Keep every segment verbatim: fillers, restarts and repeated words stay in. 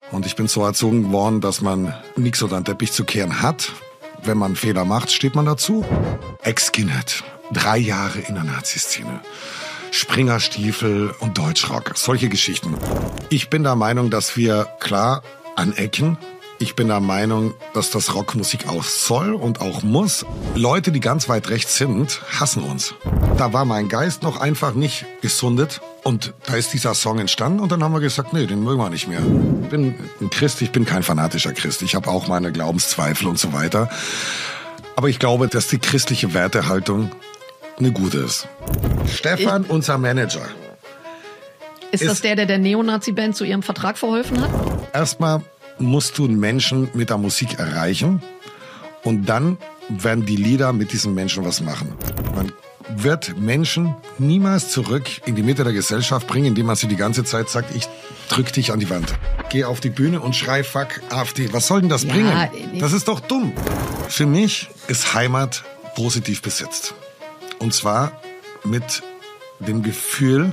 Und ich bin so erzogen worden, dass man nichts unter den Teppich zu kehren hat. Wenn man Fehler macht, steht man dazu. Ex-Skinhead, drei Jahre in der Nazi-Szene. Springerstiefel und Deutschrock, solche Geschichten. Ich bin der Meinung, dass wir klar anecken. Ich bin der Meinung, dass das Rockmusik auch soll und auch muss. Leute, die ganz weit rechts sind, hassen uns. Da war mein Geist noch einfach nicht gesundet und da ist dieser Song entstanden und dann haben wir gesagt, nee, den mögen wir nicht mehr. Ich bin ein Christ, ich bin kein fanatischer Christ. Ich habe auch meine Glaubenszweifel und so weiter. Aber ich glaube, dass die christliche Wertehaltung eine gute ist. Stefan, ich, unser Manager. Ist, ist das der, der der Neonazi-Band zu ihrem Vertrag verholfen hat? Erstmal musst du einen Menschen mit der Musik erreichen und dann werden die Lieder mit diesen Menschen was machen. Man wird Menschen niemals zurück in die Mitte der Gesellschaft bringen, indem man sie die ganze Zeit sagt, ich drück dich an die Wand. Geh auf die Bühne und schrei fuck AfD. Was soll denn das ja, bringen? Das ist doch dumm. Für mich ist Heimat positiv besetzt. Und zwar mit dem Gefühl,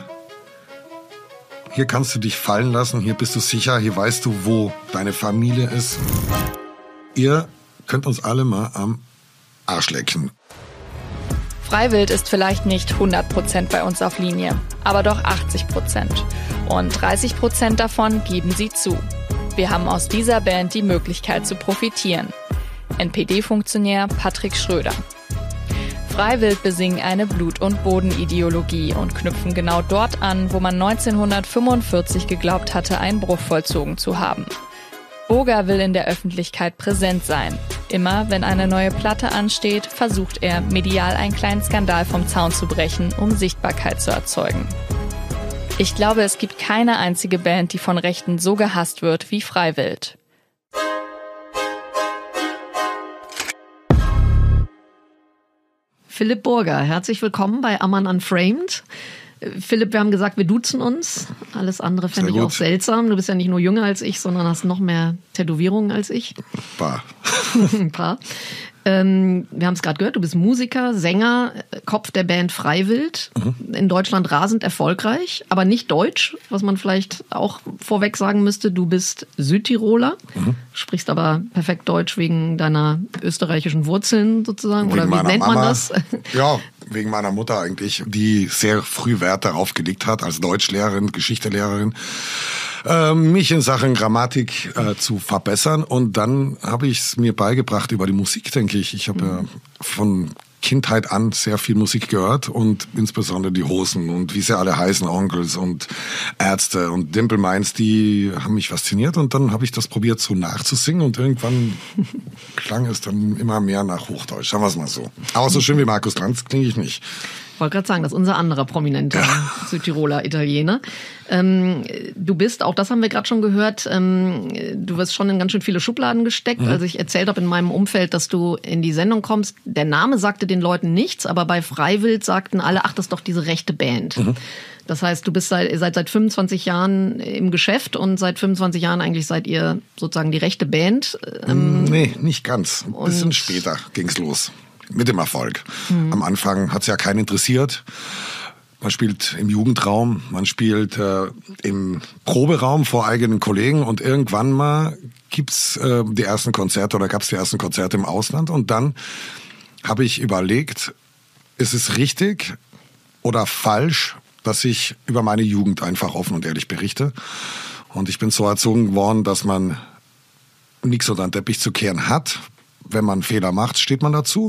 hier kannst du dich fallen lassen, hier bist du sicher, hier weißt du, wo deine Familie ist. Ihr könnt uns alle mal am Arsch lecken. Freiwild ist vielleicht nicht hundert Prozent bei uns auf Linie, aber doch achtzig Prozent. Und dreißig Prozent davon geben sie zu. Wir haben aus dieser Band die Möglichkeit zu profitieren. N P D-Funktionär Patrick Schröder. Freiwild besingen eine Blut- und Bodenideologie und knüpfen genau dort an, wo man neunzehnhundertfünfundvierzig geglaubt hatte, einen Bruch vollzogen zu haben. Boga will in der Öffentlichkeit präsent sein. Immer, wenn eine neue Platte ansteht, versucht er, medial einen kleinen Skandal vom Zaun zu brechen, um Sichtbarkeit zu erzeugen. Ich glaube, es gibt keine einzige Band, die von Rechten so gehasst wird wie Freiwild. Philipp Burger, herzlich willkommen bei Ammann Unframed. Philipp, wir haben gesagt, wir duzen uns. Alles andere fände ich auch seltsam. Du bist ja nicht nur jünger als ich, sondern hast noch mehr Tätowierungen als ich. Ein paar. Ein paar. Ähm, wir haben es gerade gehört, du bist Musiker, Sänger, Kopf der Band Freiwild. Mhm. In Deutschland rasend erfolgreich, aber nicht deutsch, was man vielleicht auch vorweg sagen müsste. Du bist Südtiroler, mhm. sprichst aber perfekt Deutsch wegen deiner österreichischen Wurzeln sozusagen. Wegen Oder wie nennt man Mama. das? Ja, wegen meiner Mutter eigentlich, die sehr früh Wert darauf gelegt hat, als Deutschlehrerin, Geschichtelehrerin, äh, mich in Sachen Grammatik äh, zu verbessern. Und dann habe ich es mir beigebracht über die Musik, denke ich. Ich habe mhm. ja von Kindheit an sehr viel Musik gehört und insbesondere die Hosen und wie sie alle heißen, Onkels und Ärzte und Dimple Minds, die haben mich fasziniert und dann habe ich das probiert so nachzusingen und irgendwann klang es dann immer mehr nach Hochdeutsch, sagen wir es mal so. Aber so schön wie Markus Lanz klinge ich nicht. Ich wollte gerade sagen, das ist unser anderer prominenter ja. Südtiroler Italiener. Ähm, du bist, auch das haben wir gerade schon gehört, ähm, du wirst schon in ganz schön viele Schubladen gesteckt. Mhm. Also ich erzählt habe in meinem Umfeld, dass du in die Sendung kommst. Der Name sagte den Leuten nichts, aber bei Freiwild sagten alle, ach, das ist doch diese rechte Band. Mhm. Das heißt, du bist seit, seit, seit fünfundzwanzig Jahren im Geschäft und seit fünfundzwanzig Jahren eigentlich seid ihr sozusagen die rechte Band. Ähm, nee, nicht ganz. Ein bisschen später ging's los. Mit dem Erfolg. Mhm. Am Anfang hat's ja keinen interessiert. Man spielt im Jugendraum, man spielt äh, im Proberaum vor eigenen Kollegen und irgendwann mal gibt's äh, die ersten Konzerte oder gab's die ersten Konzerte im Ausland und dann habe ich überlegt, ist es richtig oder falsch, dass ich über meine Jugend einfach offen und ehrlich berichte. Und ich bin so erzogen worden, dass man nichts unter den Teppich zu kehren hat. Wenn man Fehler macht, steht man dazu.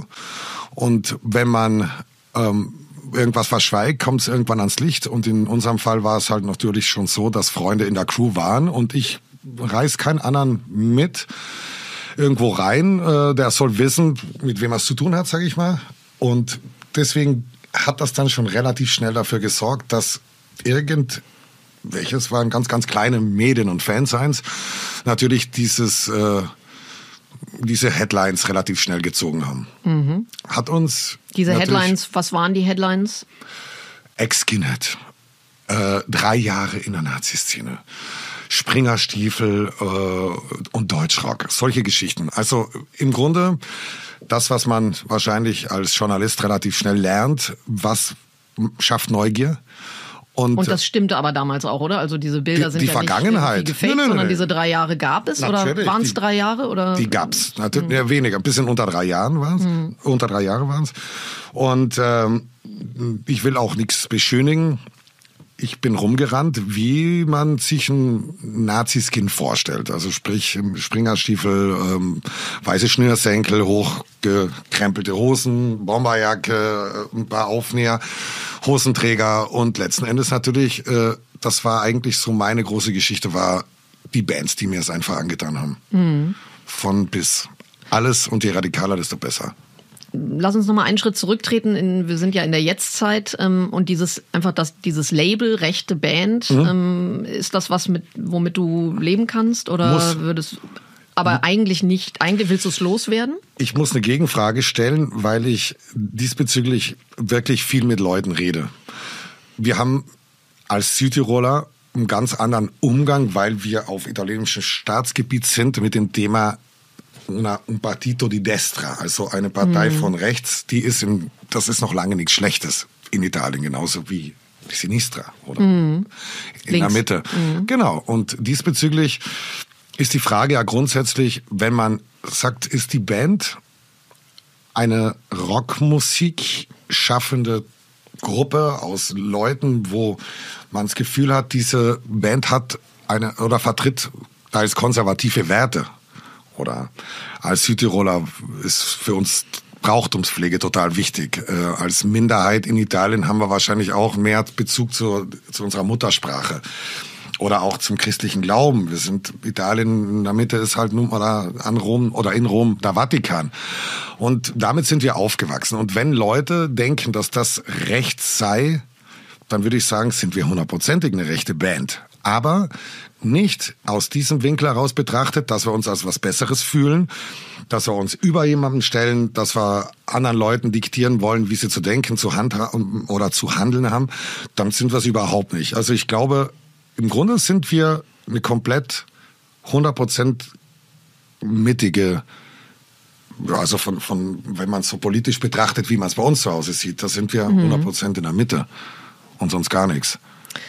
Und wenn man ähm, irgendwas verschweigt, kommt es irgendwann ans Licht. Und in unserem Fall war es halt natürlich schon so, dass Freunde in der Crew waren. Und ich reiß keinen anderen mit irgendwo rein. Äh, der soll wissen, mit wem er es zu tun hat, sage ich mal. Und deswegen hat das dann schon relativ schnell dafür gesorgt, dass irgend... welches waren ganz, ganz kleine Medien und Fansigns, natürlich dieses... Äh, diese Headlines relativ schnell gezogen haben. Mhm. Hat uns... Diese Headlines, was waren die Headlines? Ex-Skinhead. Äh, drei Jahre in der Nazi-Szene. Springerstiefel äh, und Deutschrock. Solche Geschichten. Also im Grunde das, was man wahrscheinlich als Journalist relativ schnell lernt, was schafft Neugier Und, und das stimmte aber damals auch, oder? Also diese Bilder die, sind die ja Vergangenheit. nicht gefaked, nee, nee, nee, sondern nee. diese drei Jahre gab es? Natürlich. Oder waren es drei Jahre? Oder? Die gab's. Natürlich, ja, weniger. Ein bisschen unter drei Jahren waren es. Mhm. Unter drei Jahre waren es. Und ähm, ich will auch nichts beschönigen. Ich bin rumgerannt, wie man sich ein Nazi-Skin vorstellt. Also sprich Springerstiefel, ähm, weiße Schnürsenkel, hochgekrempelte Hosen, Bomberjacke, ein paar Aufnäher, Hosenträger und letzten Endes natürlich, äh, das war eigentlich so meine große Geschichte, war die Bands, die mir es einfach angetan haben. Mhm. Von bis. Alles und je radikaler, desto besser. Lass uns noch mal einen Schritt zurücktreten. In, wir sind ja in der Jetztzeit ähm, und dieses einfach das dieses Label rechte Band, mhm. ähm, ist das was mit womit du leben kannst oder muss. würdest aber mhm. eigentlich nicht. Eigentlich willst du es loswerden? Ich muss eine Gegenfrage stellen, weil ich diesbezüglich wirklich viel mit Leuten rede. Wir haben als Südtiroler einen ganz anderen Umgang, weil wir auf italienischem Staatsgebiet sind mit dem Thema Una, un partito di destra, also eine Partei mhm. von rechts, die ist in, das ist noch lange nichts Schlechtes in Italien, genauso wie die Sinistra, oder? Mhm. In Links. Der Mitte. Mhm. Genau. Und diesbezüglich ist die Frage ja grundsätzlich, wenn man sagt, ist die Band eine Rockmusik schaffende Gruppe aus Leuten, wo man das Gefühl hat, diese Band hat eine oder vertritt teils konservative Werte. Oder als Südtiroler ist für uns Brauchtumspflege total wichtig. Äh, als Minderheit in Italien haben wir wahrscheinlich auch mehr Bezug zu, zu unserer Muttersprache. Oder auch zum christlichen Glauben. Wir sind, Italien in der Mitte ist halt nun mal an Rom oder in Rom der Vatikan. Und damit sind wir aufgewachsen. Und wenn Leute denken, dass das rechts sei, dann würde ich sagen, sind wir hundertprozentig eine rechte Band. Aber nicht aus diesem Winkel heraus betrachtet, dass wir uns als was Besseres fühlen, dass wir uns über jemanden stellen, dass wir anderen Leuten diktieren wollen, wie sie zu denken, zu handhaben oder zu handeln haben, dann sind wir es überhaupt nicht. Also ich glaube, im Grunde sind wir eine komplett hundert Prozent mittige, also von, von, wenn man es so politisch betrachtet, wie man es bei uns zu Hause sieht, da sind wir hundert Prozent in der Mitte und sonst gar nichts.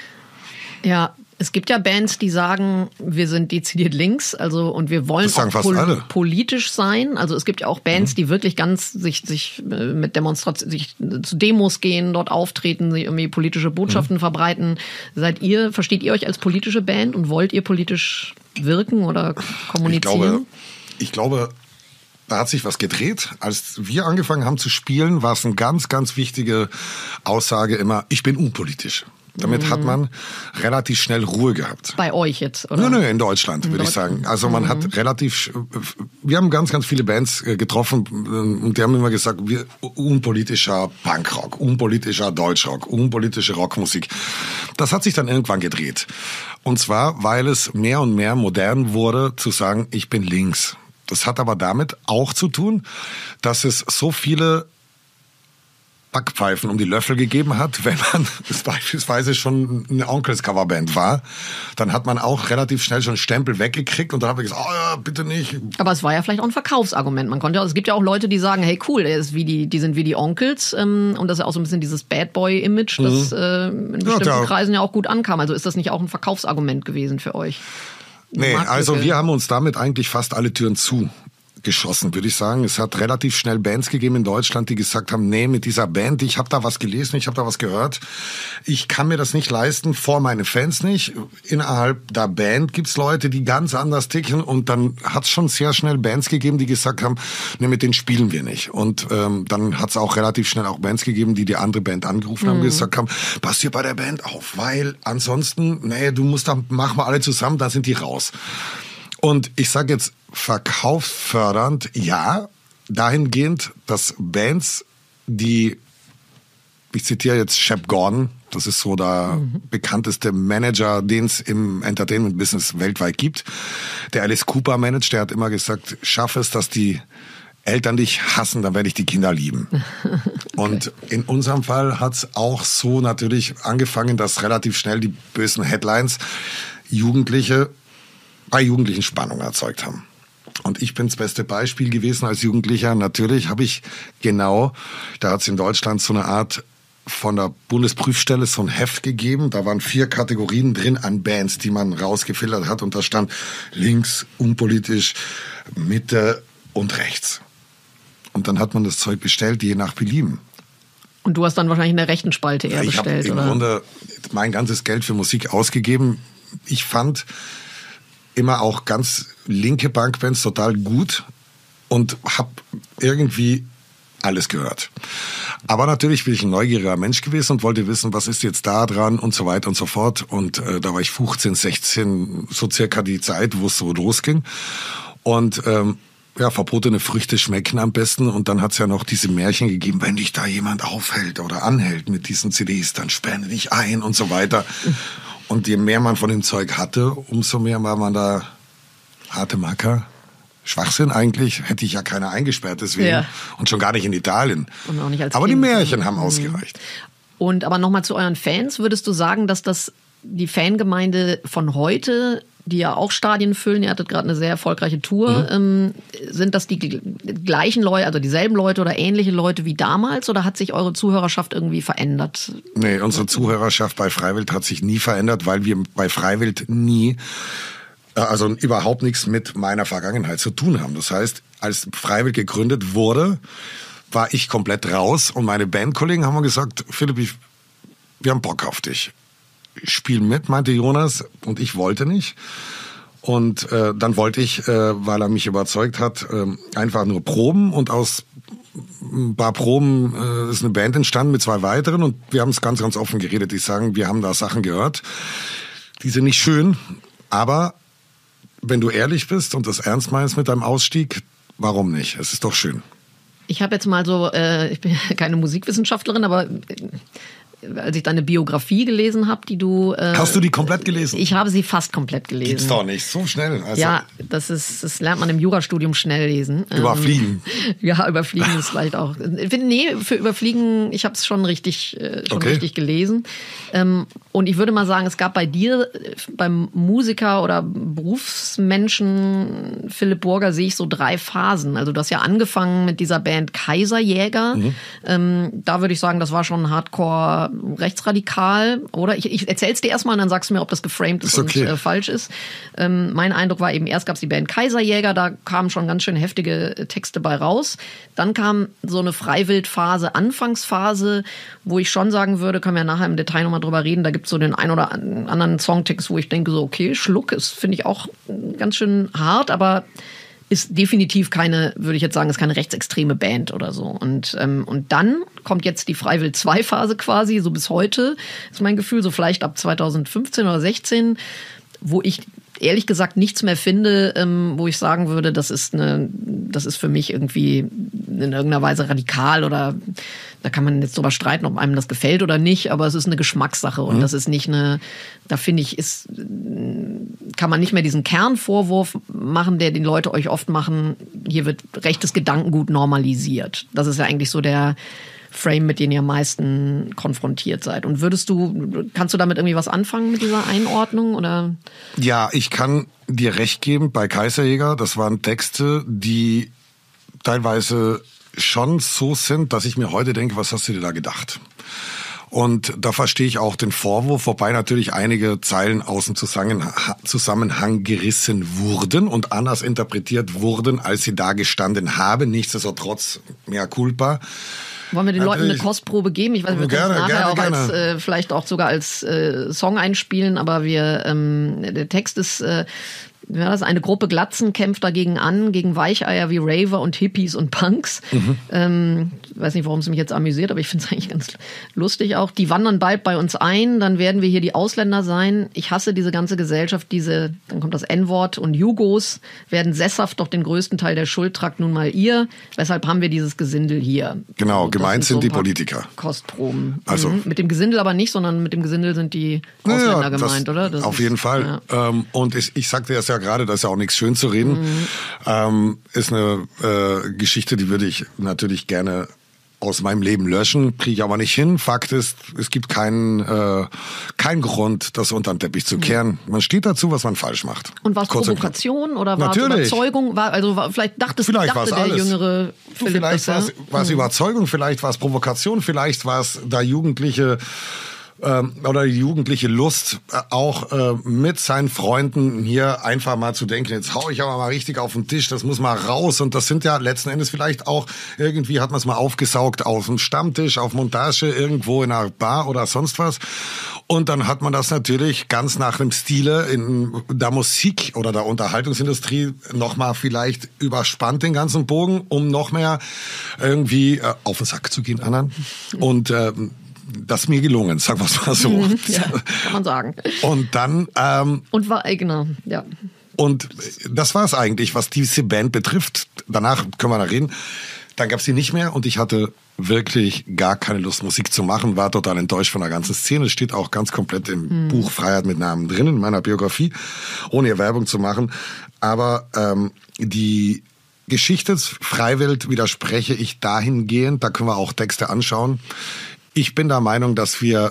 Ja, es gibt ja Bands, die sagen, wir sind dezidiert links, also und wir wollen auch pol- politisch sein. Also es gibt ja auch Bands, mhm. die wirklich ganz sich sich mit Demonstrationen, sich zu Demos gehen, dort auftreten, sich irgendwie politische Botschaften mhm. verbreiten. Seid ihr, versteht ihr euch als politische Band und wollt ihr politisch wirken oder kommunizieren? Ich glaube, ich glaube, da hat sich was gedreht. Als wir angefangen haben zu spielen, war es eine ganz, ganz wichtige Aussage immer: Ich bin unpolitisch. Damit hat man relativ schnell Ruhe gehabt. Bei euch jetzt, oder? Nö, nö, in Deutschland, in würde Deutschland. ich sagen. Also man mhm. hat relativ, wir haben ganz, ganz viele Bands getroffen und die haben immer gesagt, wir, unpolitischer Punkrock, unpolitischer Deutschrock, unpolitische Rockmusik. Das hat sich dann irgendwann gedreht. Und zwar, weil es mehr und mehr modern wurde, zu sagen, ich bin links. Das hat aber damit auch zu tun, dass es so viele Backpfeifen um die Löffel gegeben hat, wenn man beispielsweise schon eine Onkels-Coverband war, dann hat man auch relativ schnell schon einen Stempel weggekriegt und dann habe ich gesagt, oh ja, bitte nicht. Aber es war ja vielleicht auch ein Verkaufsargument. Man konnte ja, es gibt ja auch Leute, die sagen, hey cool, der ist wie die, die sind wie die Onkels, ähm, und das ist ja auch so ein bisschen dieses Bad Boy-Image, das mhm. äh, in bestimmten ja, Kreisen ja auch gut ankam. Also ist das nicht auch ein Verkaufsargument gewesen für euch? Nee, also wir haben uns damit eigentlich fast alle Türen zu geschossen, würde ich sagen. Es hat relativ schnell Bands gegeben in Deutschland, die gesagt haben, nee, mit dieser Band, ich habe da was gelesen, ich habe da was gehört. Ich kann mir das nicht leisten, vor meine Fans nicht. Innerhalb der Band gibt's Leute, die ganz anders ticken und dann hat's schon sehr schnell Bands gegeben, die gesagt haben, nee, mit denen spielen wir nicht. Und ähm, dann hat's auch relativ schnell auch Bands gegeben, die die andere Band angerufen mhm. haben und gesagt haben, pass dir bei der Band auf, weil ansonsten, nee, du musst da, machen wir alle zusammen, da sind die raus. Und ich sage jetzt verkaufsfördernd, ja, dahingehend, dass Bands, die, ich zitiere jetzt Shep Gordon, das ist so der mhm. bekannteste Manager, den es im Entertainment-Business weltweit gibt, der Alice Cooper managt, der hat immer gesagt, schaff es, dass die Eltern dich hassen, dann werde ich die Kinder lieben. Okay. Und in unserem Fall hat es auch so natürlich angefangen, dass relativ schnell die bösen Headlines Jugendliche bei Jugendlichen Spannung erzeugt haben. Und ich bin das beste Beispiel gewesen als Jugendlicher. Natürlich habe ich genau, da hat es in Deutschland so eine Art von der Bundesprüfstelle so ein Heft gegeben. Da waren vier Kategorien drin an Bands, die man rausgefiltert hat. Und da stand links, unpolitisch, Mitte und rechts. Und dann hat man das Zeug bestellt, je nach Belieben. Und du hast dann wahrscheinlich in der rechten Spalte eher ich bestellt, Ich habe im Grunde mein ganzes Geld für Musik ausgegeben. Ich fand immer auch ganz linke Punkbands total gut und habe irgendwie alles gehört. Aber natürlich bin ich ein neugieriger Mensch gewesen und wollte wissen, was ist jetzt da dran und so weiter und so fort. Und äh, da war ich fünfzehn, sechzehn, so circa die Zeit, wo es so losging. Und ähm, ja, verbotene Früchte schmecken am besten. Und dann hat es ja noch diese Märchen gegeben, wenn dich da jemand aufhält oder anhält mit diesen C Ds, dann spende dich ein und so weiter. Und je mehr man von dem Zeug hatte, umso mehr war man da harte Macker. Schwachsinn eigentlich, hätte ich ja keiner eingesperrt deswegen. Ja. Und schon gar nicht in Italien. Und auch nicht als aber Kind. Die Märchen haben ausgereicht. Und aber nochmal zu euren Fans, würdest du sagen, dass das die Fangemeinde von heute, die ja auch Stadien füllen, ihr hattet gerade eine sehr erfolgreiche Tour, mhm. ähm, sind das die gleichen Leute, also dieselben Leute oder ähnliche Leute wie damals, oder hat sich eure Zuhörerschaft irgendwie verändert? Nee, unsere Zuhörerschaft bei Freiwild hat sich nie verändert, weil wir bei Freiwild nie, also überhaupt nichts mit meiner Vergangenheit zu tun haben. Das heißt, als Freiwild gegründet wurde, war ich komplett raus und meine Bandkollegen haben mir gesagt, Philipp, ich, wir haben Bock auf dich. Spiel mit, meinte Jonas, und ich wollte nicht. Und äh, dann wollte ich, äh, weil er mich überzeugt hat, äh, einfach nur proben, und aus ein paar Proben äh, ist eine Band entstanden mit zwei weiteren, und wir haben es ganz, ganz offen geredet. Die sagen, wir haben da Sachen gehört, die sind nicht schön, aber wenn du ehrlich bist und das ernst meinst mit deinem Ausstieg, warum nicht? Es ist doch schön. Ich habe jetzt mal so, äh, ich bin keine Musikwissenschaftlerin, aber äh, als ich deine Biografie gelesen habe, die du... Äh, Hast du die komplett gelesen? Ich habe sie fast komplett gelesen. Gibt's doch nicht, so schnell. Also ja, das ist, das lernt man im Jurastudium schnell lesen. Überfliegen. Ähm, ja, überfliegen ist vielleicht auch... Nee, für überfliegen, ich habe es schon richtig, äh, schon okay. richtig gelesen. Ähm, und ich würde mal sagen, es gab bei dir, beim Musiker oder Berufsmenschen Philipp Burger, sehe ich so drei Phasen. Also du hast ja angefangen mit dieser Band Kaiserjäger. Mhm. Ähm, da würde ich sagen, das war schon Hardcore rechtsradikal, oder? Ich, ich erzähl's dir erstmal und dann sagst du mir, ob das geframed ist, ist okay. und äh, falsch ist. Ähm, mein Eindruck war eben, erst gab's die Band Kaiserjäger, da kamen schon ganz schön heftige Texte bei raus. Dann kam so eine Freiwildphase, Anfangsphase, wo ich schon sagen würde, können wir nachher im Detail nochmal drüber reden, da gibt's so den ein oder anderen Songtext, wo ich denke so, okay, Schluck, ist, finde ich auch ganz schön hart, aber ist definitiv keine, würde ich jetzt sagen, ist keine rechtsextreme Band oder so. Und, ähm, und dann kommt jetzt die Freiwild zwei Phase quasi, so bis heute, ist mein Gefühl, so vielleicht ab zwanzig fünfzehn oder sechzehn, wo ich ehrlich gesagt nichts mehr finde, ähm, wo ich sagen würde, das ist eine, das ist für mich irgendwie in irgendeiner Weise radikal, oder da kann man jetzt drüber streiten, ob einem das gefällt oder nicht, aber es ist eine Geschmackssache und mhm. das ist nicht eine, da finde ich, ist, kann man nicht mehr diesen Kernvorwurf machen, der die Leute euch oft machen, hier wird rechtes Gedankengut normalisiert. Das ist ja eigentlich so der Frame, mit dem ihr am meisten konfrontiert seid. Und würdest du, kannst du damit irgendwie was anfangen mit dieser Einordnung, oder? Ja, ich kann dir recht geben, bei Kaiserjäger, das waren Texte, die teilweise schon so sind, dass ich mir heute denke, was hast du dir da gedacht? Und da verstehe ich auch den Vorwurf, wobei natürlich einige Zeilen aus dem Zusammenhang gerissen wurden und anders interpretiert wurden, als sie da gestanden haben. Nichtsdestotrotz, mea culpa. Wollen wir den Leuten eine Kostprobe geben? Ich weiß nicht, wir können es nachher gerne, auch gerne. als äh, vielleicht auch sogar als äh, Song einspielen, aber wir ähm, der Text ist äh, ja, das ist eine Gruppe Glatzen kämpft dagegen an, gegen Weicheier wie Raver und Hippies und Punks. Mhm. Ähm, ich weiß nicht, warum es mich jetzt amüsiert, aber ich finde es eigentlich ganz lustig auch. Die wandern bald bei uns ein, dann werden wir hier die Ausländer sein. Ich hasse diese ganze Gesellschaft, diese, dann kommt das N-Wort, und Jugos werden sesshaft, doch den größten Teil der Schuld tragt nun mal ihr. Weshalb haben wir dieses Gesindel hier? Genau, also, gemeint sind, so sind die Politiker. Kostproben. Also mhm. Mit dem Gesindel aber nicht, sondern mit dem Gesindel sind die Ausländer ja, gemeint, oder? Das auf ist, jeden Fall. Ja. Ähm, und ich, ich sagte das ja gerade, das ist ja auch nichts schön zu reden. Mhm. Ähm, ist eine äh, Geschichte, die würde ich natürlich gerne aus meinem Leben löschen, kriege ich aber nicht hin. Fakt ist, es gibt keinen äh, keinen Grund, das unter den Teppich zu kehren. Man steht dazu, was man falsch macht. Und war es Provokation oder war es Überzeugung? War, also war, vielleicht dachtest, vielleicht dachte der alles. jüngere Philipp, du, Vielleicht war es mhm. Überzeugung, vielleicht war es Provokation, vielleicht war es da Jugendliche ähm, oder die jugendliche Lust, äh, auch äh, mit seinen Freunden hier einfach mal zu denken, jetzt hau ich aber mal richtig auf den Tisch, das muss mal raus. Und das sind ja letzten Endes vielleicht auch, irgendwie hat man es mal aufgesaugt auf dem Stammtisch, auf Montage, irgendwo in einer Bar oder sonst was. Und dann hat man das natürlich ganz nach dem Stile in der Musik oder der Unterhaltungsindustrie nochmal vielleicht überspannt, den ganzen Bogen, um noch mehr irgendwie äh, auf den Sack zu gehen anderen. Und äh, das ist mir gelungen, sagen wir es mal so. Ja, kann man sagen. Und dann... Ähm, und war, genau, ja. Und das war es eigentlich, was diese Band betrifft. Danach können wir da reden. Dann gab es sie nicht mehr und ich hatte wirklich gar keine Lust, Musik zu machen, war total enttäuscht von der ganzen Szene. Es steht auch ganz komplett im hm. Buch Freiheit mit Namen drin, in meiner Biografie, ohne hier Werbung zu machen. Aber ähm, die Geschichte Freiwild widerspreche ich dahingehend, da können wir auch Texte anschauen. Ich bin der Meinung, dass wir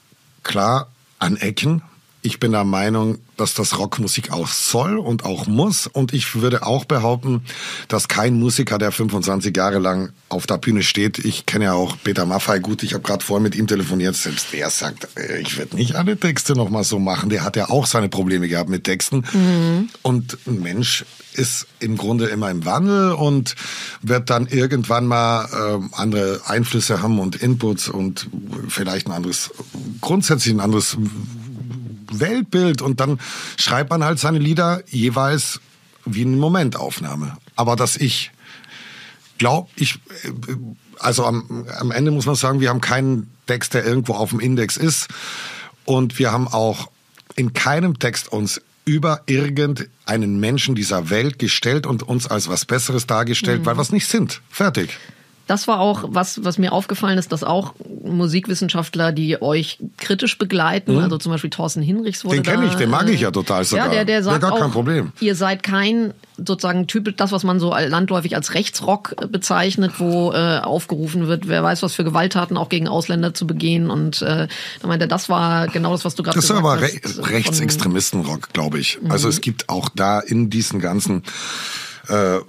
klar anecken. Ich bin der Meinung, dass das Rockmusik auch soll und auch muss. Und ich würde auch behaupten, dass kein Musiker, der fünfundzwanzig Jahre lang auf der Bühne steht, ich kenne ja auch Peter Maffay gut, ich habe gerade vorhin mit ihm telefoniert, selbst der sagt, ich werde nicht alle Texte nochmal so machen. Der hat ja auch seine Probleme gehabt mit Texten. Mhm. Und ein Mensch ist im Grunde immer im Wandel und wird dann irgendwann mal äh, andere Einflüsse haben und Inputs und vielleicht ein anderes, grundsätzlich ein anderes Weltbild und dann schreibt man halt seine Lieder jeweils wie eine Momentaufnahme. Aber dass ich glaube, ich, also am, am Ende muss man sagen, wir haben keinen Text, der irgendwo auf dem Index ist und wir haben auch in keinem Text uns über irgendeinen Menschen dieser Welt gestellt und uns als was Besseres dargestellt, mhm. weil wir es nicht sind. Fertig. Das war auch was, was mir aufgefallen ist, dass auch Musikwissenschaftler, die euch kritisch begleiten, mhm. also zum Beispiel Thorsten Hinrichs wurde den da... Den kenne ich, den mag ich ja total sogar. Ja, der, der sagt ja, gar auch, kein Problem. Ihr seid kein sozusagen Typ, das, was man so landläufig als Rechtsrock bezeichnet, wo äh, aufgerufen wird, wer weiß, was für Gewalttaten auch gegen Ausländer zu begehen. Und äh, da meinte er, das war genau das, was du gerade gesagt hast. Das ist aber Re- Rechtsextremistenrock, glaube ich. Mhm. Also es gibt auch da in diesen ganzen... Äh,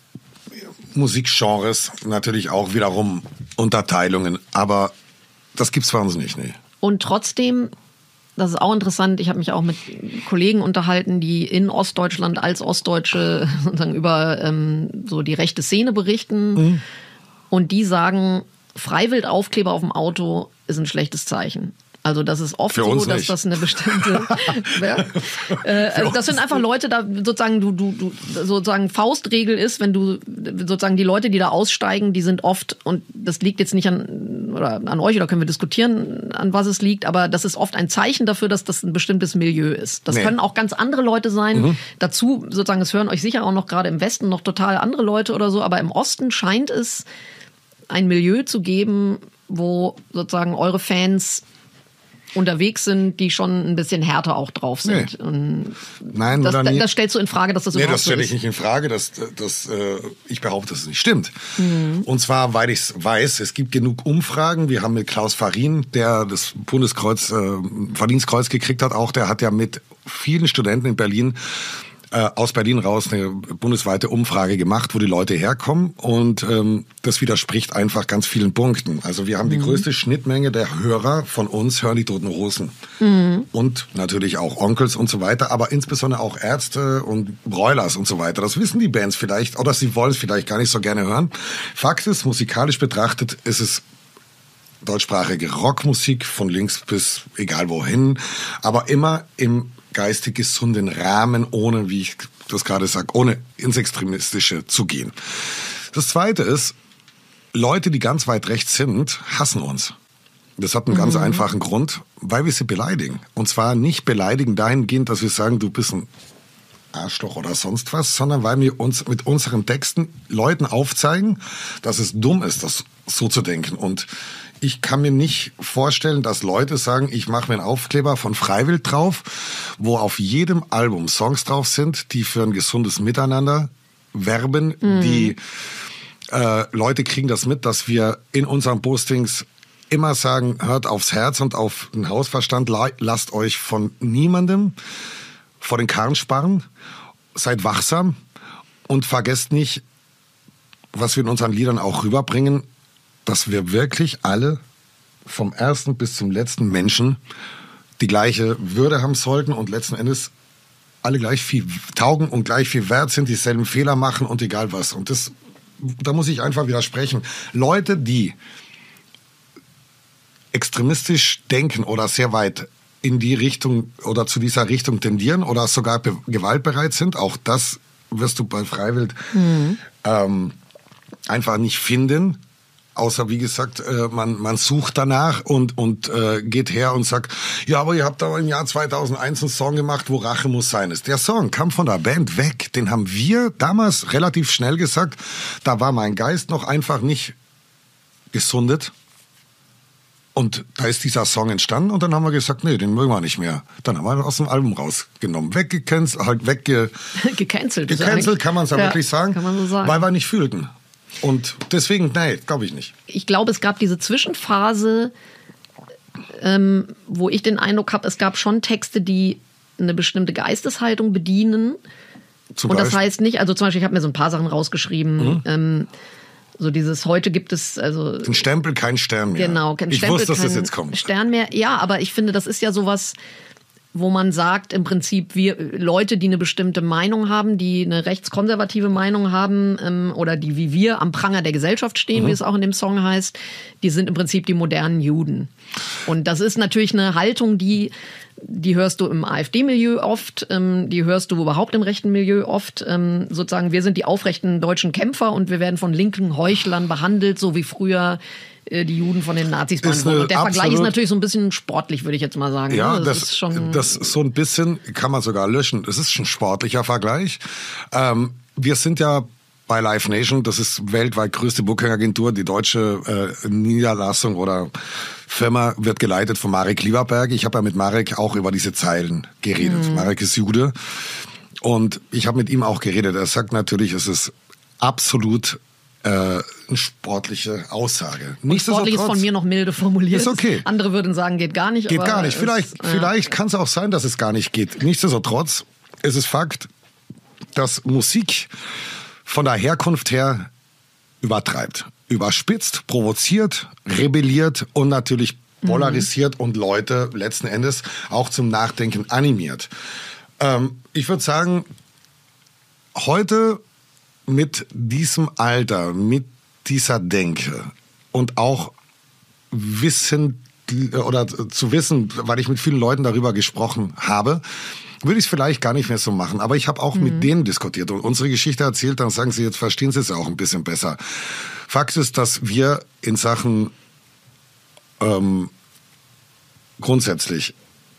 Musikgenres natürlich auch wiederum Unterteilungen, aber das gibt's bei uns nicht, nee. Und trotzdem, das ist auch interessant, ich habe mich auch mit Kollegen unterhalten, die in Ostdeutschland als Ostdeutsche sozusagen über ähm, so die rechte Szene berichten mhm. und die sagen, Freiwild-Aufkleber auf dem Auto ist ein schlechtes Zeichen. Also das ist oft so, dass das eine bestimmte, ja, äh, also das sind einfach Leute, da sozusagen du du du sozusagen Faustregel ist, wenn du sozusagen die Leute, die da aussteigen, die sind oft, und das liegt jetzt nicht an oder an euch oder können wir diskutieren, an was es liegt, aber das ist oft ein Zeichen dafür, dass das ein bestimmtes Milieu ist. Das nee. können auch ganz andere Leute sein. Mhm. Dazu sozusagen, es hören euch sicher auch noch gerade im Westen noch total andere Leute oder so, aber im Osten scheint es ein Milieu zu geben, wo sozusagen eure Fans unterwegs sind, die schon ein bisschen härter auch drauf sind. Nee. Nein, das, das, das stellst du in Frage, dass das nee, überhaupt das stelle so ich nicht in Frage. Dass, dass, äh, ich behaupte, dass es nicht stimmt. Mhm. Und zwar, weil ich es weiß, es gibt genug Umfragen. Wir haben mit Klaus Farin, der das Bundeskreuz, äh, Verdienstkreuz gekriegt hat, auch der hat ja mit vielen Studenten in Berlin Äh, aus Berlin raus eine bundesweite Umfrage gemacht, wo die Leute herkommen, und ähm, das widerspricht einfach ganz vielen Punkten. Also wir haben mhm. die größte Schnittmenge der Hörer von uns, hören die Toten Hosen. Mhm. Und natürlich auch Onkels und so weiter, aber insbesondere auch Ärzte und Broilers und so weiter. Das wissen die Bands vielleicht, oder sie wollen es vielleicht gar nicht so gerne hören. Fakt ist, musikalisch betrachtet ist es deutschsprachige Rockmusik von links bis egal wohin, aber immer im geistig gesunden Rahmen, ohne, wie ich das gerade sage, ohne ins Extremistische zu gehen. Das Zweite ist, Leute, die ganz weit rechts sind, hassen uns. Das hat einen mhm. ganz einfachen Grund, weil wir sie beleidigen. Und zwar nicht beleidigen dahingehend, dass wir sagen, du bist ein Arschloch oder sonst was, sondern weil wir uns mit unseren Texten Leuten aufzeigen, dass es dumm ist, das so zu denken. Und ich kann mir nicht vorstellen, dass Leute sagen, ich mache mir einen Aufkleber von Freiwild drauf, wo auf jedem Album Songs drauf sind, die für ein gesundes Miteinander werben, mhm. die Äh, Leute kriegen das mit, dass wir in unseren Postings immer sagen, hört aufs Herz und auf den Hausverstand, lasst euch von niemandem vor den Karren sparren, seid wachsam und vergesst nicht, was wir in unseren Liedern auch rüberbringen, dass wir wirklich alle vom ersten bis zum letzten Menschen die gleiche Würde haben sollten und letzten Endes alle gleich viel taugen und gleich viel wert sind, dieselben Fehler machen und egal was. Und das, da muss ich einfach widersprechen. Leute, die extremistisch denken oder sehr weit in die Richtung oder zu dieser Richtung tendieren oder sogar be- gewaltbereit sind, auch das wirst du bei Freiwild mhm. ähm, einfach nicht finden. Außer, wie gesagt, äh, man, man sucht danach und, und äh, geht her und sagt, ja, aber ihr habt aber im Jahr zweitausendeins einen Song gemacht, wo Rache muss sein ist. Der Song kam von der Band weg. Den haben wir damals relativ schnell gesagt. Da war mein Geist noch einfach nicht gesundet. Und da ist dieser Song entstanden und dann haben wir gesagt, nee, den mögen wir nicht mehr. Dann haben wir ihn aus dem Album rausgenommen. Weggecancelt, halt wegge... Gecancelt. Gecancelt, kann man es ja wirklich sagen. Kann man so sagen. Weil wir nicht fühlten. Und deswegen, nein, glaube ich nicht. Ich glaube, es gab diese Zwischenphase, ähm, wo ich den Eindruck habe, es gab schon Texte, die eine bestimmte Geisteshaltung bedienen. Zum Und das Beispiel? heißt nicht, also zum Beispiel, ich habe mir so ein paar Sachen rausgeschrieben, mhm. ähm, so dieses, heute gibt es, also... Ein Stempel, kein Stern mehr. Genau, kein ich Stempel, wusste, dass kein das jetzt kommt. Stern mehr. Ja, aber ich finde, das ist ja sowas, wo man sagt, im Prinzip, wir Leute, die eine bestimmte Meinung haben, die eine rechtskonservative Meinung haben ähm, oder die wie wir am Pranger der Gesellschaft stehen, mhm. wie es auch in dem Song heißt, die sind im Prinzip die modernen Juden. Und das ist natürlich eine Haltung, die die hörst du im AfD-Milieu oft, ähm, die hörst du überhaupt im rechten Milieu oft. Ähm, sozusagen, wir sind die aufrechten deutschen Kämpfer und wir werden von linken Heuchlern behandelt, so wie früher äh, die Juden von den Nazis behandelt wurden. Und der Vergleich ist natürlich so ein bisschen sportlich, würde ich jetzt mal sagen. Ja, das, das, ist schon das so ein bisschen kann man sogar löschen. Das ist ein sportlicher Vergleich. Ähm, wir sind ja bei Live Nation, das ist weltweit größte Booking-Agentur, die deutsche äh, Niederlassung oder Firma wird geleitet von Marek Lieberberg. Ich habe ja mit Marek auch über diese Zeilen geredet. Mhm. Marek ist Jude und ich habe mit ihm auch geredet. Er sagt natürlich, es ist absolut äh, eine sportliche Aussage. Sportlich ist von mir noch milde formuliert. Ist okay. Andere würden sagen, geht gar nicht. Geht aber gar nicht. Vielleicht, ist, vielleicht ja. kann es auch sein, dass es gar nicht geht. Nichtsdestotrotz ist es Fakt, dass Musik von der Herkunft her übertreibt, überspitzt, provoziert, rebelliert und natürlich polarisiert mhm. und Leute letzten Endes auch zum Nachdenken animiert. Ähm, ich würde sagen, heute mit diesem Alter, mit dieser Denke und auch wissen oder zu wissen, weil ich mit vielen Leuten darüber gesprochen habe, würde ich es vielleicht gar nicht mehr so machen. Aber ich habe auch mhm. mit denen diskutiert und unsere Geschichte erzählt. Dann sagen sie, jetzt verstehen sie es auch ein bisschen besser. Fakt ist, dass wir in Sachen ähm, grundsätzlich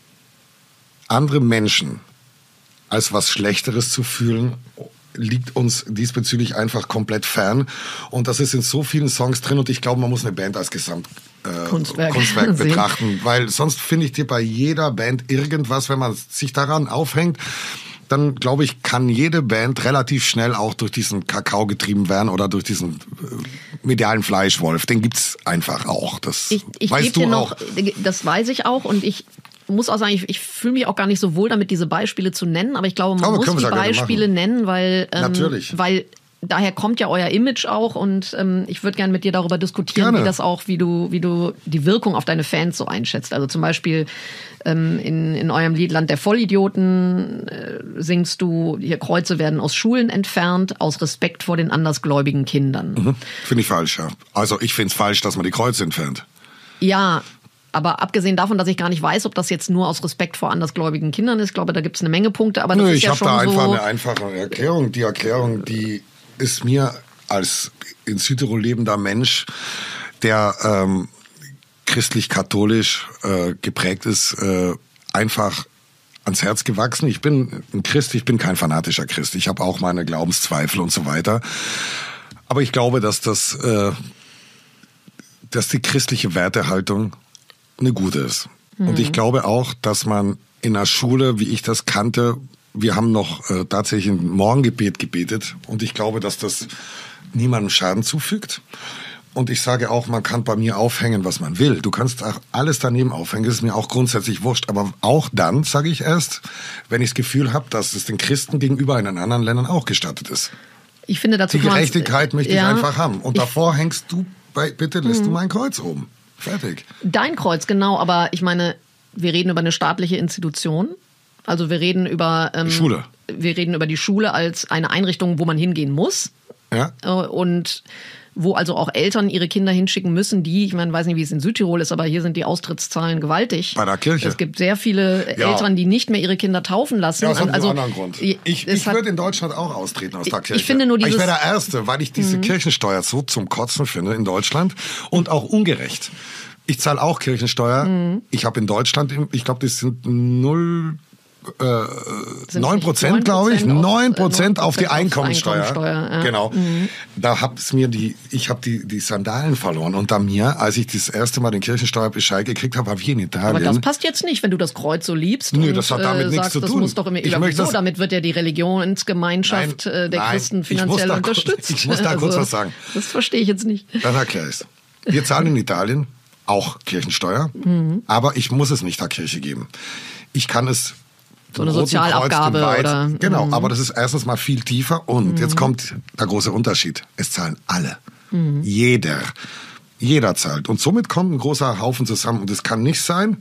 andere Menschen als was Schlechteres zu fühlen, liegt uns diesbezüglich einfach komplett fern. Und das ist in so vielen Songs drin. Und ich glaube, man muss eine Band als Gesamt Äh, Kunstwerk, Kunstwerk betrachten, weil sonst finde ich dir bei jeder Band irgendwas, wenn man sich daran aufhängt, dann glaube ich, kann jede Band relativ schnell auch durch diesen Kakao getrieben werden oder durch diesen äh, medialen Fleischwolf. Den gibt's einfach auch. Das ich, ich weißt du dir auch. Noch, das weiß ich auch und ich muss auch sagen, ich, ich fühle mich auch gar nicht so wohl damit, diese Beispiele zu nennen, aber ich glaube, man aber muss die Beispiele nennen, weil ähm, Natürlich. weil daher kommt ja euer Image auch und ähm, ich würde gerne mit dir darüber diskutieren, Gerne. wie das auch, wie du, wie du die Wirkung auf deine Fans so einschätzt. Also zum Beispiel ähm, in, in eurem Lied Land der Vollidioten äh, singst du, hier Kreuze werden aus Schulen entfernt, aus Respekt vor den andersgläubigen Kindern. Mhm. Finde ich falsch, ja. Also ich finde es falsch, dass man die Kreuze entfernt. Ja, aber abgesehen davon, dass ich gar nicht weiß, ob das jetzt nur aus Respekt vor andersgläubigen Kindern ist, ich glaube, da gibt es eine Menge Punkte. Aber das Nö, ist ich ja habe schon da einfach so eine einfache Erklärung. Die Erklärung, die ist mir als in Südtirol lebender Mensch, der ähm, christlich-katholisch äh, geprägt ist, äh, einfach ans Herz gewachsen. Ich bin ein Christ, ich bin kein fanatischer Christ. Ich habe auch meine Glaubenszweifel und so weiter. Aber ich glaube, dass das, äh, dass die christliche Wertehaltung eine gute ist. Mhm. Und ich glaube auch, dass man in der Schule, wie ich das kannte, wir haben noch äh, tatsächlich ein Morgengebet gebetet und ich glaube, dass das niemandem Schaden zufügt. Und ich sage auch, man kann bei mir aufhängen, was man will. Du kannst auch alles daneben aufhängen, das ist mir auch grundsätzlich wurscht. Aber auch dann, sage ich erst, wenn ich das Gefühl habe, dass es den Christen gegenüber in anderen Ländern auch gestattet ist. Ich finde, dazu die Gerechtigkeit möchte ja, ich einfach haben. Und ich, davor hängst du, bei, bitte lässt mh. du mein Kreuz oben. Fertig. Dein Kreuz, genau. Aber ich meine, wir reden über eine staatliche Institution. Also wir reden über... Ähm, Schule. Wir reden über die Schule als eine Einrichtung, wo man hingehen muss. Ja. Und... wo also auch Eltern ihre Kinder hinschicken müssen, die, ich meine, weiß nicht, wie es in Südtirol ist, aber hier sind die Austrittszahlen gewaltig. Bei der Kirche. Es gibt sehr viele ja. Eltern, die nicht mehr ihre Kinder taufen lassen. Ja, aus einem also, anderen Grund. Ich, ich würde in Deutschland auch austreten aus der Kirche. Ich finde nur dieses... Ich wäre der Erste, weil ich diese mhm. Kirchensteuer so zum Kotzen finde in Deutschland und auch ungerecht. Ich zahle auch Kirchensteuer. Mhm. Ich habe in Deutschland, ich glaube, das sind null... neun Prozent, glaube ich, neun Prozent auf die Einkommensteuer. Einkommensteuer ja. Genau. Mhm. Da hab's mir die, ich habe die, die Sandalen verloren unter mir, als ich das erste Mal den Kirchensteuerbescheid gekriegt habe, habe ich in Italien. Aber das passt jetzt nicht, wenn du das Kreuz so liebst. Nö, und, das hat damit äh, nichts sagst, zu tun. Das muss doch immer, ich möchte so, das, damit wird ja die Religionsgemeinschaft nein, der nein, Christen finanziell unterstützt. Kurz, ich muss da also, kurz was sagen. Das verstehe ich jetzt nicht. Dann erkläre ich es. Wir zahlen in Italien auch Kirchensteuer, mhm. aber ich muss es nicht der Kirche geben. Ich kann es so eine Sozialabgabe Kreuz, oder... Genau, mhm. aber das ist erstens mal viel tiefer und mhm. jetzt kommt der große Unterschied. Es zahlen alle. Mhm. Jeder. Jeder zahlt. Und somit kommt ein großer Haufen zusammen. Und es kann nicht sein,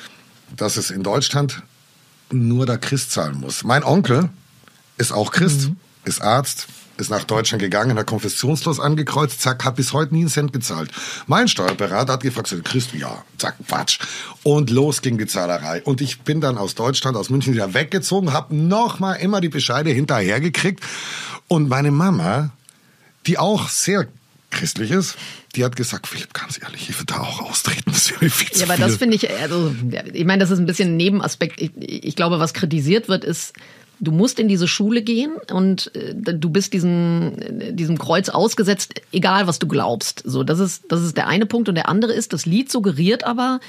dass es in Deutschland nur der Christ zahlen muss. Mein Onkel ist auch Christ, mhm. ist Arzt, ist nach Deutschland gegangen, hat konfessionslos angekreuzt, zack, hat bis heute nie einen Cent bezahlt. Mein Steuerberater hat gefragt, Christ, ja, zack, Quatsch. Und los ging die Zahlerei. Und ich bin dann aus Deutschland, aus München wieder weggezogen, habe nochmal immer die Bescheide hinterhergekriegt. Und meine Mama, die auch sehr christlich ist, die hat gesagt, Philipp, ganz ehrlich, ich würde da auch austreten. Das ist viel zu ja, aber viel. das finde ich, also, ich meine, das ist ein bisschen ein Nebenaspekt. Ich, ich glaube, was kritisiert wird, ist, du musst in diese Schule gehen und äh, du bist diesem, diesem Kreuz ausgesetzt, egal was du glaubst. So, das ist, das ist der eine Punkt. Und der andere ist, das Lied suggeriert aber,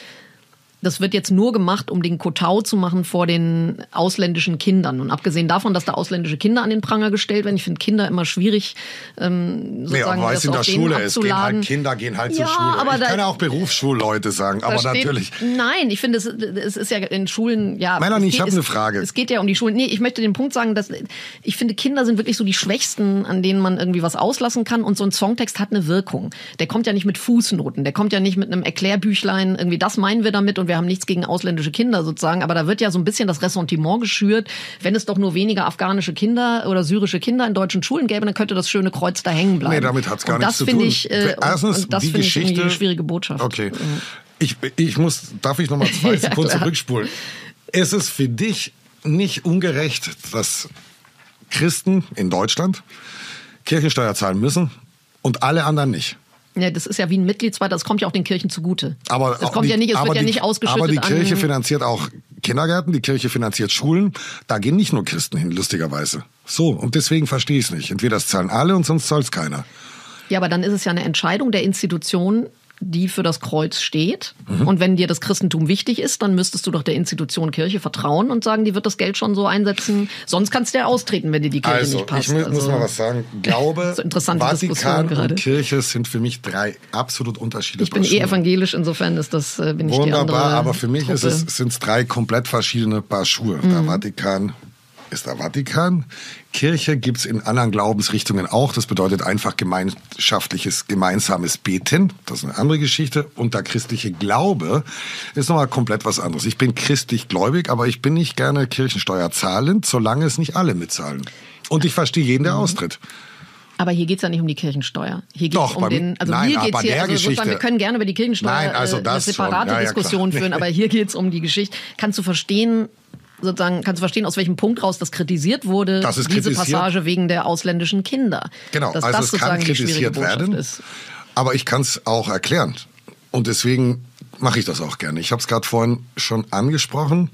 das wird jetzt nur gemacht, um den Kotau zu machen vor den ausländischen Kindern. Und abgesehen davon, dass da ausländische Kinder an den Pranger gestellt werden, ich finde Kinder immer schwierig, ähm, sozusagen, nee, weil es in der Schule ist, gehen halt, Kinder gehen halt ja, zur Schule. Aber ich da, kann ja auch Berufsschulleute sagen, aber steht, natürlich. Nein, ich finde, es, es ist ja in Schulen, ja. Melanie, ich habe eine es, Frage. Es geht ja um die Schulen. Nee, ich möchte den Punkt sagen, dass ich finde, Kinder sind wirklich so die Schwächsten, an denen man irgendwie was auslassen kann. Und so ein Songtext hat eine Wirkung. Der kommt ja nicht mit Fußnoten, der kommt ja nicht mit einem Erklärbüchlein. Irgendwie, das meinen wir damit und wir haben nichts gegen ausländische Kinder sozusagen, aber da wird ja so ein bisschen das Ressentiment geschürt, wenn es doch nur weniger afghanische Kinder oder syrische Kinder in deutschen Schulen gäbe, dann könnte das schöne Kreuz da hängen bleiben. Nee, damit hat's gar und nichts zu tun. Ich, äh, Erstens, und das die finde ich Geschichte, eine schwierige Botschaft. Okay, ich, ich muss, darf ich noch mal zwei ja, Sekunden klar. zurückspulen? Ist es für dich nicht ungerecht, dass Christen in Deutschland Kirchensteuer zahlen müssen und alle anderen nicht? Ja, das ist ja wie ein Mitgliedsbeitrag, das kommt ja auch den Kirchen zugute. Aber es kommt die, ja nicht, es wird ja die, nicht ausgeschüttet. Aber die Kirche an finanziert auch Kindergärten, die Kirche finanziert Schulen. Da gehen nicht nur Christen hin, lustigerweise. So, und deswegen verstehe ich es nicht. Entweder das zahlen alle und sonst zahlt es keiner. Ja, aber dann ist es ja eine Entscheidung der Institution, die für das Kreuz steht. Mhm. Und wenn dir das Christentum wichtig ist, dann müsstest du doch der Institution Kirche vertrauen und sagen, die wird das Geld schon so einsetzen. Sonst kannst du ja austreten, wenn dir die Kirche also, nicht passt. Ich muss also, mal was sagen. Glaube, so interessante Vatikan gerade. und Kirche sind für mich drei absolut unterschiedliche Ich bin Paar eh evangelisch, insofern ist das, äh, bin ich Wunderbar, die andere aber für mich Truppe. ist es, sind es drei komplett verschiedene Paar Schuhe. Mhm. Der Vatikan ist der Vatikan. Kirche gibt's in anderen Glaubensrichtungen auch. Das bedeutet einfach gemeinschaftliches, gemeinsames Beten. Das ist eine andere Geschichte. Und der christliche Glaube ist nochmal komplett was anderes. Ich bin christlich gläubig, aber ich bin nicht gerne Kirchensteuer zahlend, solange es nicht alle mitzahlen. Und ich verstehe jeden, der austritt. Aber hier geht's ja nicht um die Kirchensteuer. Hier geht's Doch, um beim, den, also nein, hier geht's hier, also sozusagen, wir können gerne über die Kirchensteuer nein, also äh, das eine separate schon. Ja, Diskussion ja, führen, aber hier geht's um die Geschichte. Kannst du verstehen, sozusagen, kannst du verstehen, aus welchem Punkt raus das kritisiert wurde, das ist diese kritisiert. Passage wegen der ausländischen Kinder. Genau, dass also das es sozusagen kann kritisiert werden, ist. aber ich kann es auch erklären. Und deswegen mache ich das auch gerne. Ich habe es gerade vorhin schon angesprochen.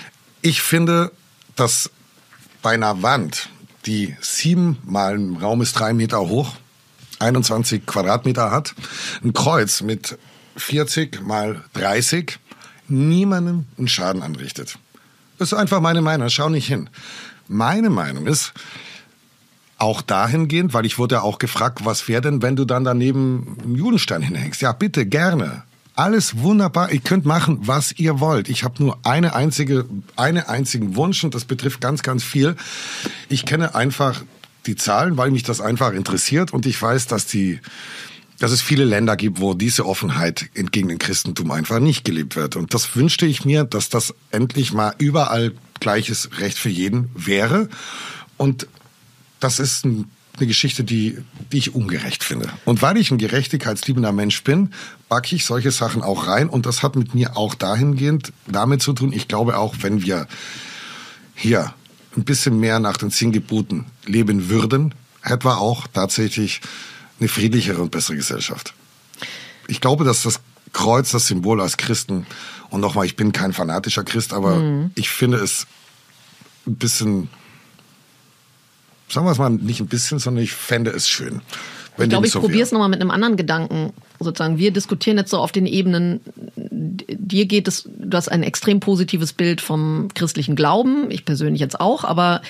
Ich finde, dass bei einer Wand, die siebenmal im Raum ist drei Meter hoch, einundzwanzig Quadratmeter hat, ein Kreuz mit vierzig mal dreißig niemandem einen Schaden anrichtet. Das ist einfach meine Meinung, schau nicht hin. Meine Meinung ist, auch dahingehend, weil ich wurde ja auch gefragt, was wäre denn, wenn du dann daneben einen Judenstern hinhängst? Ja, bitte, gerne. Alles wunderbar. Ihr könnt machen, was ihr wollt. Ich habe nur eine einzige, einen einzigen Wunsch und das betrifft ganz, ganz viel. Ich kenne einfach die Zahlen, weil mich das einfach interessiert und ich weiß, dass die, dass es viele Länder gibt, wo diese Offenheit entgegen dem Christentum einfach nicht gelebt wird. Und das wünschte ich mir, dass das endlich mal überall gleiches Recht für jeden wäre. Und das ist ein eine Geschichte, die, die ich ungerecht finde. Und weil ich ein gerechtigkeitsliebender Mensch bin, packe ich solche Sachen auch rein. Und das hat mit mir auch dahingehend damit zu tun. Ich glaube auch, wenn wir hier ein bisschen mehr nach den zehn Geboten leben würden, hätten wir auch tatsächlich eine friedlichere und bessere Gesellschaft. Ich glaube, dass das Kreuz, das Symbol als Christen, und nochmal, ich bin kein fanatischer Christ, aber mhm. ich finde es ein bisschen... Sagen wir es mal nicht ein bisschen, sondern ich fände es schön. Wenn ich glaube, ich so probiere es nochmal mit einem anderen Gedanken. Sozusagen, wir diskutieren jetzt so auf den Ebenen, dir geht es, du hast ein extrem positives Bild vom christlichen Glauben, ich persönlich jetzt auch, aber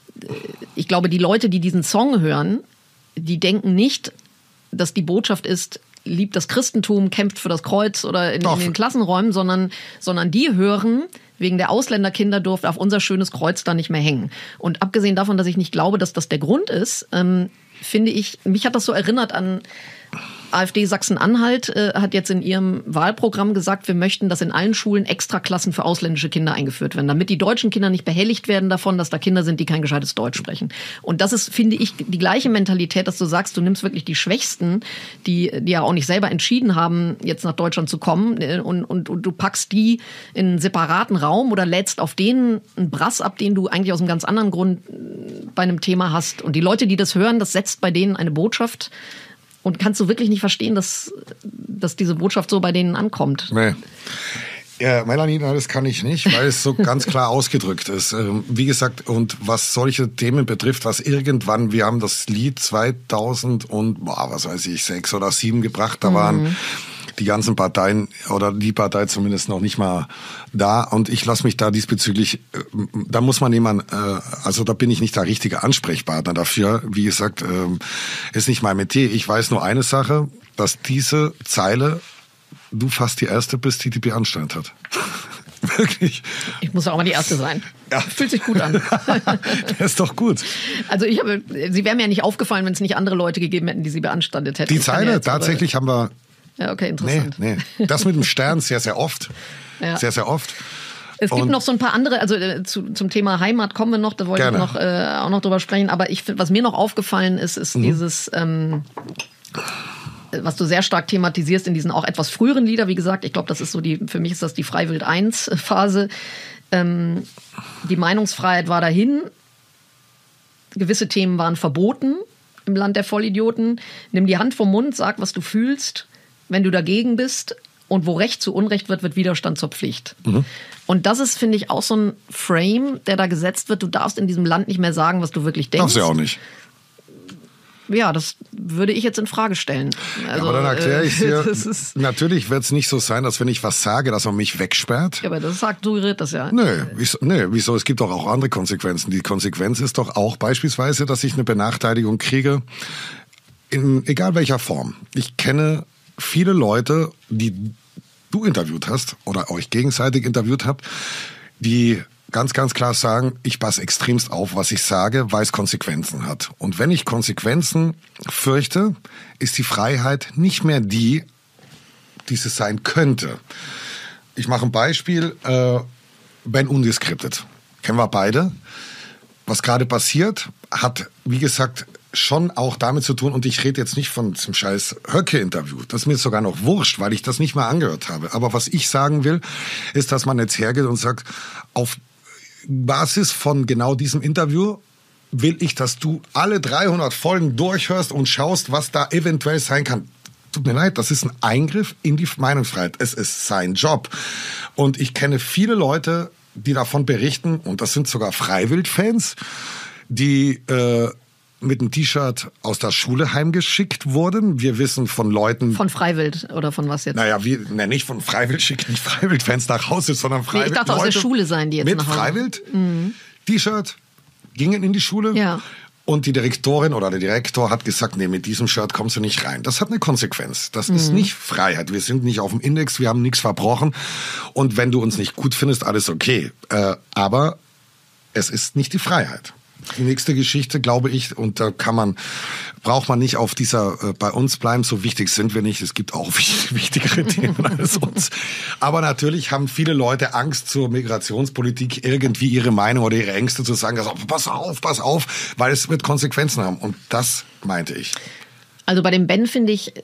ich glaube, die Leute, die diesen Song hören, die denken nicht, dass die Botschaft ist, liebt das Christentum, kämpft für das Kreuz oder in, in den Klassenräumen, sondern, sondern die hören, wegen der Ausländerkinder durfte auf unser schönes Kreuz da nicht mehr hängen. Und abgesehen davon, dass ich nicht glaube, dass das der Grund ist, ähm, finde ich, mich hat das so erinnert an AfD Sachsen-Anhalt äh, hat jetzt in ihrem Wahlprogramm gesagt, wir möchten, dass in allen Schulen Extraklassen für ausländische Kinder eingeführt werden, damit die deutschen Kinder nicht behelligt werden davon, dass da Kinder sind, die kein gescheites Deutsch sprechen. Und das ist, finde ich, die gleiche Mentalität, dass du sagst, du nimmst wirklich die Schwächsten, die, die ja auch nicht selber entschieden haben, jetzt nach Deutschland zu kommen, und, und, und du packst die in einen separaten Raum oder lädst auf denen einen Brass ab, den du eigentlich aus einem ganz anderen Grund bei einem Thema hast. Und die Leute, die das hören, das setzt bei denen eine Botschaft. Und kannst du wirklich nicht verstehen, dass, dass diese Botschaft so bei denen ankommt? Nee. Ja, Melanie, das kann ich nicht, weil es so ganz klar ausgedrückt ist. Wie gesagt, und was solche Themen betrifft, was irgendwann, wir haben das Lied zweitausend und, boah, was weiß ich, sechs oder sieben gebracht, da mhm. waren die ganzen Parteien oder die Partei zumindest noch nicht mal da, und ich lasse mich da diesbezüglich, da muss man jemand, also da bin ich nicht der richtige Ansprechpartner dafür. Wie gesagt, ist nicht mein Metier. Ich weiß nur eine Sache, dass diese Zeile, du fast die erste bist, die die beanstandet hat. Wirklich. Ich muss auch mal die Erste sein. Ja. Fühlt sich gut an. Das ist doch gut. Also ich habe, sie wäre mir ja nicht aufgefallen, wenn es nicht andere Leute gegeben hätten, die sie beanstandet hätten. Die Zeile, ja tatsächlich haben wir... Ja, okay, interessant. Nee, nee. Das mit dem Stern sehr, sehr oft. Ja. Sehr, sehr oft. Es gibt und noch so ein paar andere, also äh, zu, zum Thema Heimat kommen wir noch, da wollte Gerne. ich noch, äh, auch noch drüber sprechen. Aber ich finde, was mir noch aufgefallen ist, ist mhm. dieses, ähm, was du sehr stark thematisierst in diesen auch etwas früheren Lieder. Wie gesagt, ich glaube, das ist so die, für mich ist das die Freiwild eins Phase. Ähm, die Meinungsfreiheit war dahin. Gewisse Themen waren verboten im Land der Vollidioten. Nimm die Hand vom Mund, sag, was du fühlst. Wenn du dagegen bist und wo Recht zu Unrecht wird, wird Widerstand zur Pflicht. Mhm. Und das ist, finde ich, auch so ein Frame, der da gesetzt wird. Du darfst in diesem Land nicht mehr sagen, was du wirklich denkst. Darfst du ja auch nicht. Ja, das würde ich jetzt in Frage stellen. Also, ja, aber dann erkläre ich dir, natürlich wird es nicht so sein, dass wenn ich was sage, dass man mich wegsperrt. Ja, aber das sagt, suggeriert das ja. Nö, wieso, nö, wieso? Es gibt doch auch andere Konsequenzen. Die Konsequenz ist doch auch beispielsweise, dass ich eine Benachteiligung kriege, in egal welcher Form. Ich kenne viele Leute, die du interviewt hast oder euch gegenseitig interviewt habt, die ganz, ganz klar sagen, ich passe extremst auf, was ich sage, weil es Konsequenzen hat. Und wenn ich Konsequenzen fürchte, ist die Freiheit nicht mehr die, die es sein könnte. Ich mache ein Beispiel, äh, Ben Undiskriptet. Kennen wir beide. Was gerade passiert, hat, wie gesagt, schon auch damit zu tun, und ich rede jetzt nicht von zum scheiß Höcke-Interview, das ist mir sogar noch wurscht, weil ich das nicht mehr angehört habe. Aber was ich sagen will, ist, dass man jetzt hergeht und sagt, auf Basis von genau diesem Interview will ich, dass du alle dreihundert Folgen durchhörst und schaust, was da eventuell sein kann. Tut mir leid, das ist ein Eingriff in die Meinungsfreiheit. Es ist sein Job. Und ich kenne viele Leute, die davon berichten, und das sind sogar Freiwild-Fans, die äh, mit einem T-Shirt aus der Schule heimgeschickt wurden. Wir wissen von Leuten... Von Freiwild oder von was jetzt? Naja, wir, ne, nicht von Freiwild, schickt nicht Freiwild-Fans nach Hause, sondern Freiwild. Nee, ich dachte, aus der Schule seien die jetzt mit nach Hause. Freiwild, mhm. T-Shirt, gingen in die Schule. Ja. Und die Direktorin oder der Direktor hat gesagt, nee, mit diesem Shirt kommst du nicht rein. Das hat eine Konsequenz. Das mhm. ist nicht Freiheit. Wir sind nicht auf dem Index, wir haben nichts verbrochen. Und wenn du uns nicht gut findest, alles okay. Äh, aber es ist nicht die Freiheit. Die nächste Geschichte, glaube ich, und da kann man, braucht man nicht auf dieser, äh, bei uns bleiben, so wichtig sind wir nicht. Es gibt auch wichtigere Themen als uns. Aber natürlich haben viele Leute Angst zur Migrationspolitik, irgendwie ihre Meinung oder ihre Ängste zu sagen, also, pass auf, pass auf, weil es wird Konsequenzen haben. Und das meinte ich. Also bei dem Ben finde ich,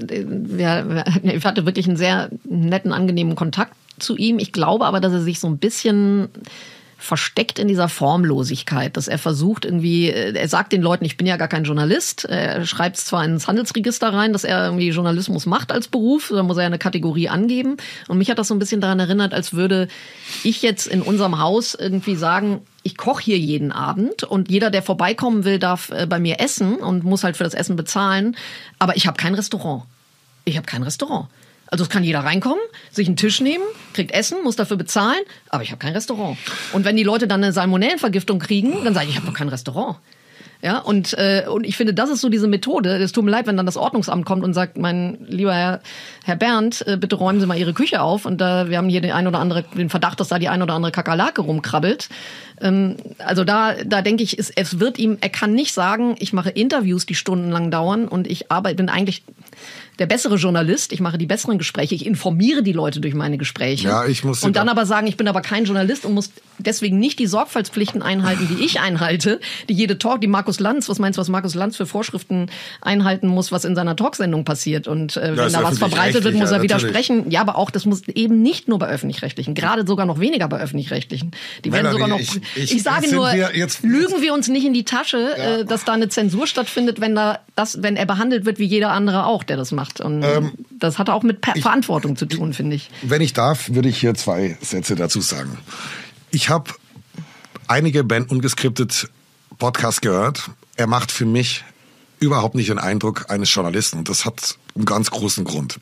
ich hatte wirklich einen sehr netten, angenehmen Kontakt zu ihm. Ich glaube aber, dass er sich so ein bisschen versteckt in dieser Formlosigkeit, dass er versucht irgendwie, er sagt den Leuten, ich bin ja gar kein Journalist, er schreibt es zwar ins Handelsregister rein, dass er irgendwie Journalismus macht als Beruf, da muss er eine Kategorie angeben und mich hat das so ein bisschen daran erinnert, als würde ich jetzt in unserem Haus irgendwie sagen, ich koche hier jeden Abend und jeder, der vorbeikommen will, darf bei mir essen und muss halt für das Essen bezahlen, aber ich habe kein Restaurant. Ich habe kein Restaurant. Also es kann jeder reinkommen, sich einen Tisch nehmen, kriegt Essen, muss dafür bezahlen, aber ich habe kein Restaurant. Und wenn die Leute dann eine Salmonellenvergiftung kriegen, dann sage ich, ich habe doch kein Restaurant. Ja, und, äh, und ich finde, das ist so diese Methode. Es tut mir leid, wenn dann das Ordnungsamt kommt und sagt, mein lieber Herr, Herr Bernd, äh, bitte räumen Sie mal Ihre Küche auf. Und da, wir haben hier den ein oder andere, den Verdacht, dass da die ein oder andere Kakerlake rumkrabbelt. Ähm, also da, da denke ich, es, es wird ihm, er kann nicht sagen, ich mache Interviews, die stundenlang dauern und ich arbeite, bin eigentlich der bessere Journalist, ich mache die besseren Gespräche, ich informiere die Leute durch meine Gespräche. Ja, ich muss und dann aber sagen, ich bin aber kein Journalist und muss deswegen nicht die Sorgfaltspflichten einhalten, die ich einhalte, die jede Talk, die Markus Lanz, was meinst du, was Markus Lanz für Vorschriften einhalten muss, was in seiner Talksendung passiert und äh, wenn da was verbreitet wird, muss er widersprechen. Ja, aber auch, das muss eben nicht nur bei Öffentlich-Rechtlichen, gerade sogar noch weniger bei Öffentlich-Rechtlichen. Die werden sogar noch, ich, ich, ich sage nur, wir jetzt, lügen wir uns nicht in die Tasche, ja. äh, dass da eine Zensur stattfindet, wenn da das, wenn er behandelt wird wie jeder andere auch, der das macht. Und ähm, das hat auch mit per- ich, Verantwortung zu tun, finde ich. Wenn ich darf, würde ich hier zwei Sätze dazu sagen. Ich habe einige Ben ungeskriptet Podcasts gehört. Er macht für mich überhaupt nicht den Eindruck eines Journalisten. Und das hat einen ganz großen Grund.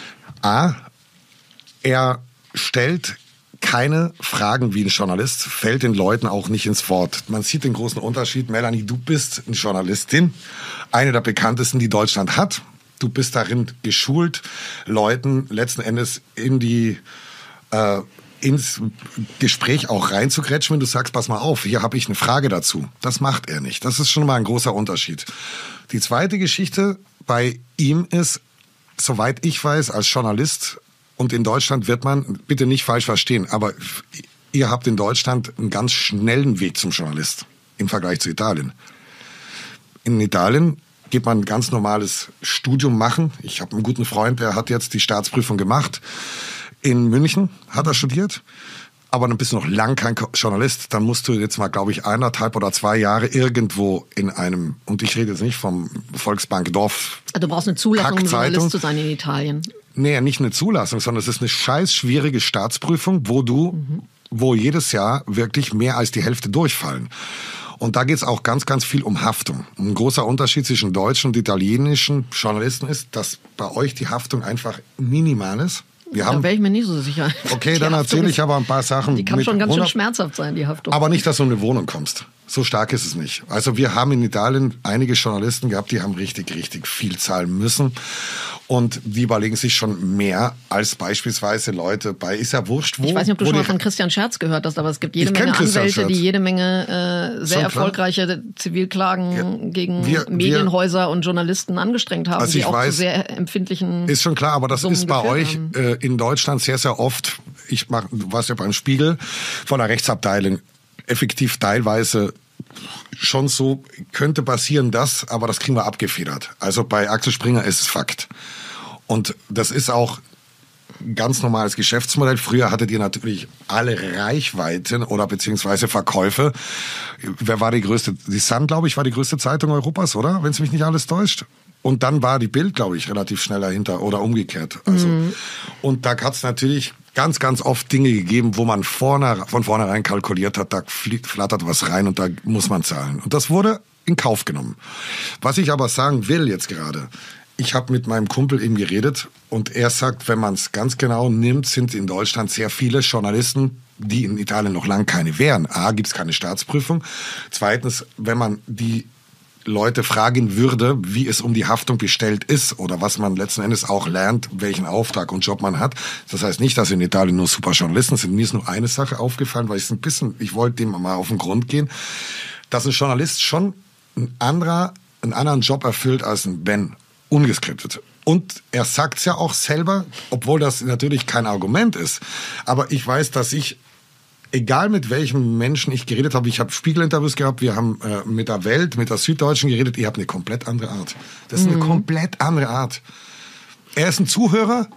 A, er stellt keine Fragen wie ein Journalist, fällt den Leuten auch nicht ins Wort. Man sieht den großen Unterschied. Melanie, du bist eine Journalistin, eine der bekanntesten, die Deutschland hat. Du bist darin geschult, Leuten letzten Endes in die äh, ins Gespräch auch reinzugrätschen, wenn du sagst, pass mal auf, hier habe ich eine Frage dazu. Das macht er nicht. Das ist schon mal ein großer Unterschied. Die zweite Geschichte bei ihm ist, soweit ich weiß, als Journalist, und in Deutschland wird man, bitte nicht falsch verstehen, aber ihr habt in Deutschland einen ganz schnellen Weg zum Journalist im Vergleich zu Italien. In Italien geht man ein ganz normales Studium machen. Ich habe einen guten Freund, der hat jetzt die Staatsprüfung gemacht. In München hat er studiert. Aber dann bist du noch lang kein Journalist. Dann musst du jetzt mal, glaube ich, eineinhalb oder zwei Jahre irgendwo in einem, und ich rede jetzt nicht vom Volksbank Dorf. Also du brauchst eine Zulassung, um Journalist zu sein in Italien. Nee, nicht eine Zulassung, sondern es ist eine scheiß schwierige Staatsprüfung, wo du, mhm. wo jedes Jahr wirklich mehr als die Hälfte durchfallen. Und da geht es auch ganz, ganz viel um Haftung. Ein großer Unterschied zwischen deutschen und italienischen Journalisten ist, dass bei euch die Haftung einfach minimal ist. Wir da wäre ich mir nicht so sicher. Okay, die dann erzähle ich aber ein paar Sachen. Die kann schon ganz schön schmerzhaft sein, die Haftung. Aber nicht, dass du in eine Wohnung kommst. So stark ist es nicht. Also wir haben in Italien einige Journalisten gehabt, die haben richtig, richtig viel zahlen müssen. Und die überlegen sich schon mehr als beispielsweise Leute bei, ist ja wurscht, wo. Ich weiß nicht, ob du schon mal von Christian Scherz gehört hast, aber es gibt jede Menge Anwälte, die jede Menge äh, sehr erfolgreiche Zivilklagen ja, gegen wir, Medienhäuser wir, und Journalisten angestrengt haben, also die auch weiß, zu sehr empfindlichen ist schon klar, aber das Summen ist bei euch äh, in Deutschland sehr, sehr oft, ich mach, du warst ja beim Spiegel, von der Rechtsabteilung, effektiv teilweise schon so, könnte passieren das, aber das kriegen wir abgefedert. Also bei Axel Springer ist es Fakt. Und das ist auch ein ganz normales Geschäftsmodell. Früher hattet ihr natürlich alle Reichweiten oder beziehungsweise Verkäufe. Wer war die größte? Die Sun, glaube ich, war die größte Zeitung Europas, oder? Wenn es mich nicht alles täuscht. Und dann war die Bild, glaube ich, relativ schnell dahinter oder umgekehrt. Also, mhm. Und da hat es natürlich ganz, ganz oft Dinge gegeben, wo man vorne, von vornherein kalkuliert hat, da flattert was rein und da muss man zahlen. Und das wurde in Kauf genommen. Was ich aber sagen will jetzt gerade, ich habe mit meinem Kumpel eben geredet und er sagt, wenn man es ganz genau nimmt, sind in Deutschland sehr viele Journalisten, die in Italien noch lange keine wären. A, gibt es keine Staatsprüfung. Zweitens, wenn man die Leute fragen würde, wie es um die Haftung bestellt ist oder was man letzten Endes auch lernt, welchen Auftrag und Job man hat. Das heißt nicht, dass in Italien nur super Journalisten sind. Mir ist nur eine Sache aufgefallen, weil ich es ein bisschen, ich wollte dem mal auf den Grund gehen, dass ein Journalist schon ein anderer, einen anderen Job erfüllt als ein Ben, ungeskriptet. Und er sagt's ja auch selber, obwohl das natürlich kein Argument ist. Aber ich weiß, dass ich egal mit welchem Menschen ich geredet habe, ich habe Spiegel-Interviews gehabt, wir haben äh, mit der Welt, mit der Süddeutschen geredet, ihr habt eine komplett andere Art. Das ist eine mhm. komplett andere Art. Er ist ein Zuhörer,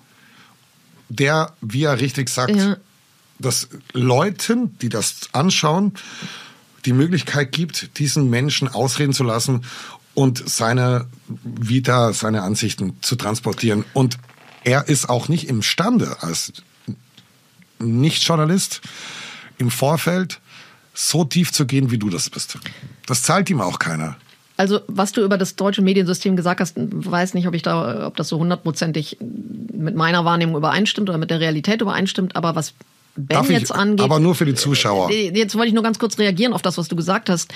der, wie er richtig sagt, ja. dass Leuten, die das anschauen, die Möglichkeit gibt, diesen Menschen ausreden zu lassen und seine Vita, seine Ansichten zu transportieren. Und er ist auch nicht imstande, als Nicht-Journalist, im Vorfeld so tief zu gehen, wie du das bist. Das zahlt ihm auch keiner. Also was du über das deutsche Mediensystem gesagt hast, weiß nicht, ob ich da, ob das so hundertprozentig mit meiner Wahrnehmung übereinstimmt oder mit der Realität übereinstimmt, aber was Ben Darf jetzt ich, angeht... Aber nur für die Zuschauer. Jetzt wollte ich nur ganz kurz reagieren auf das, was du gesagt hast.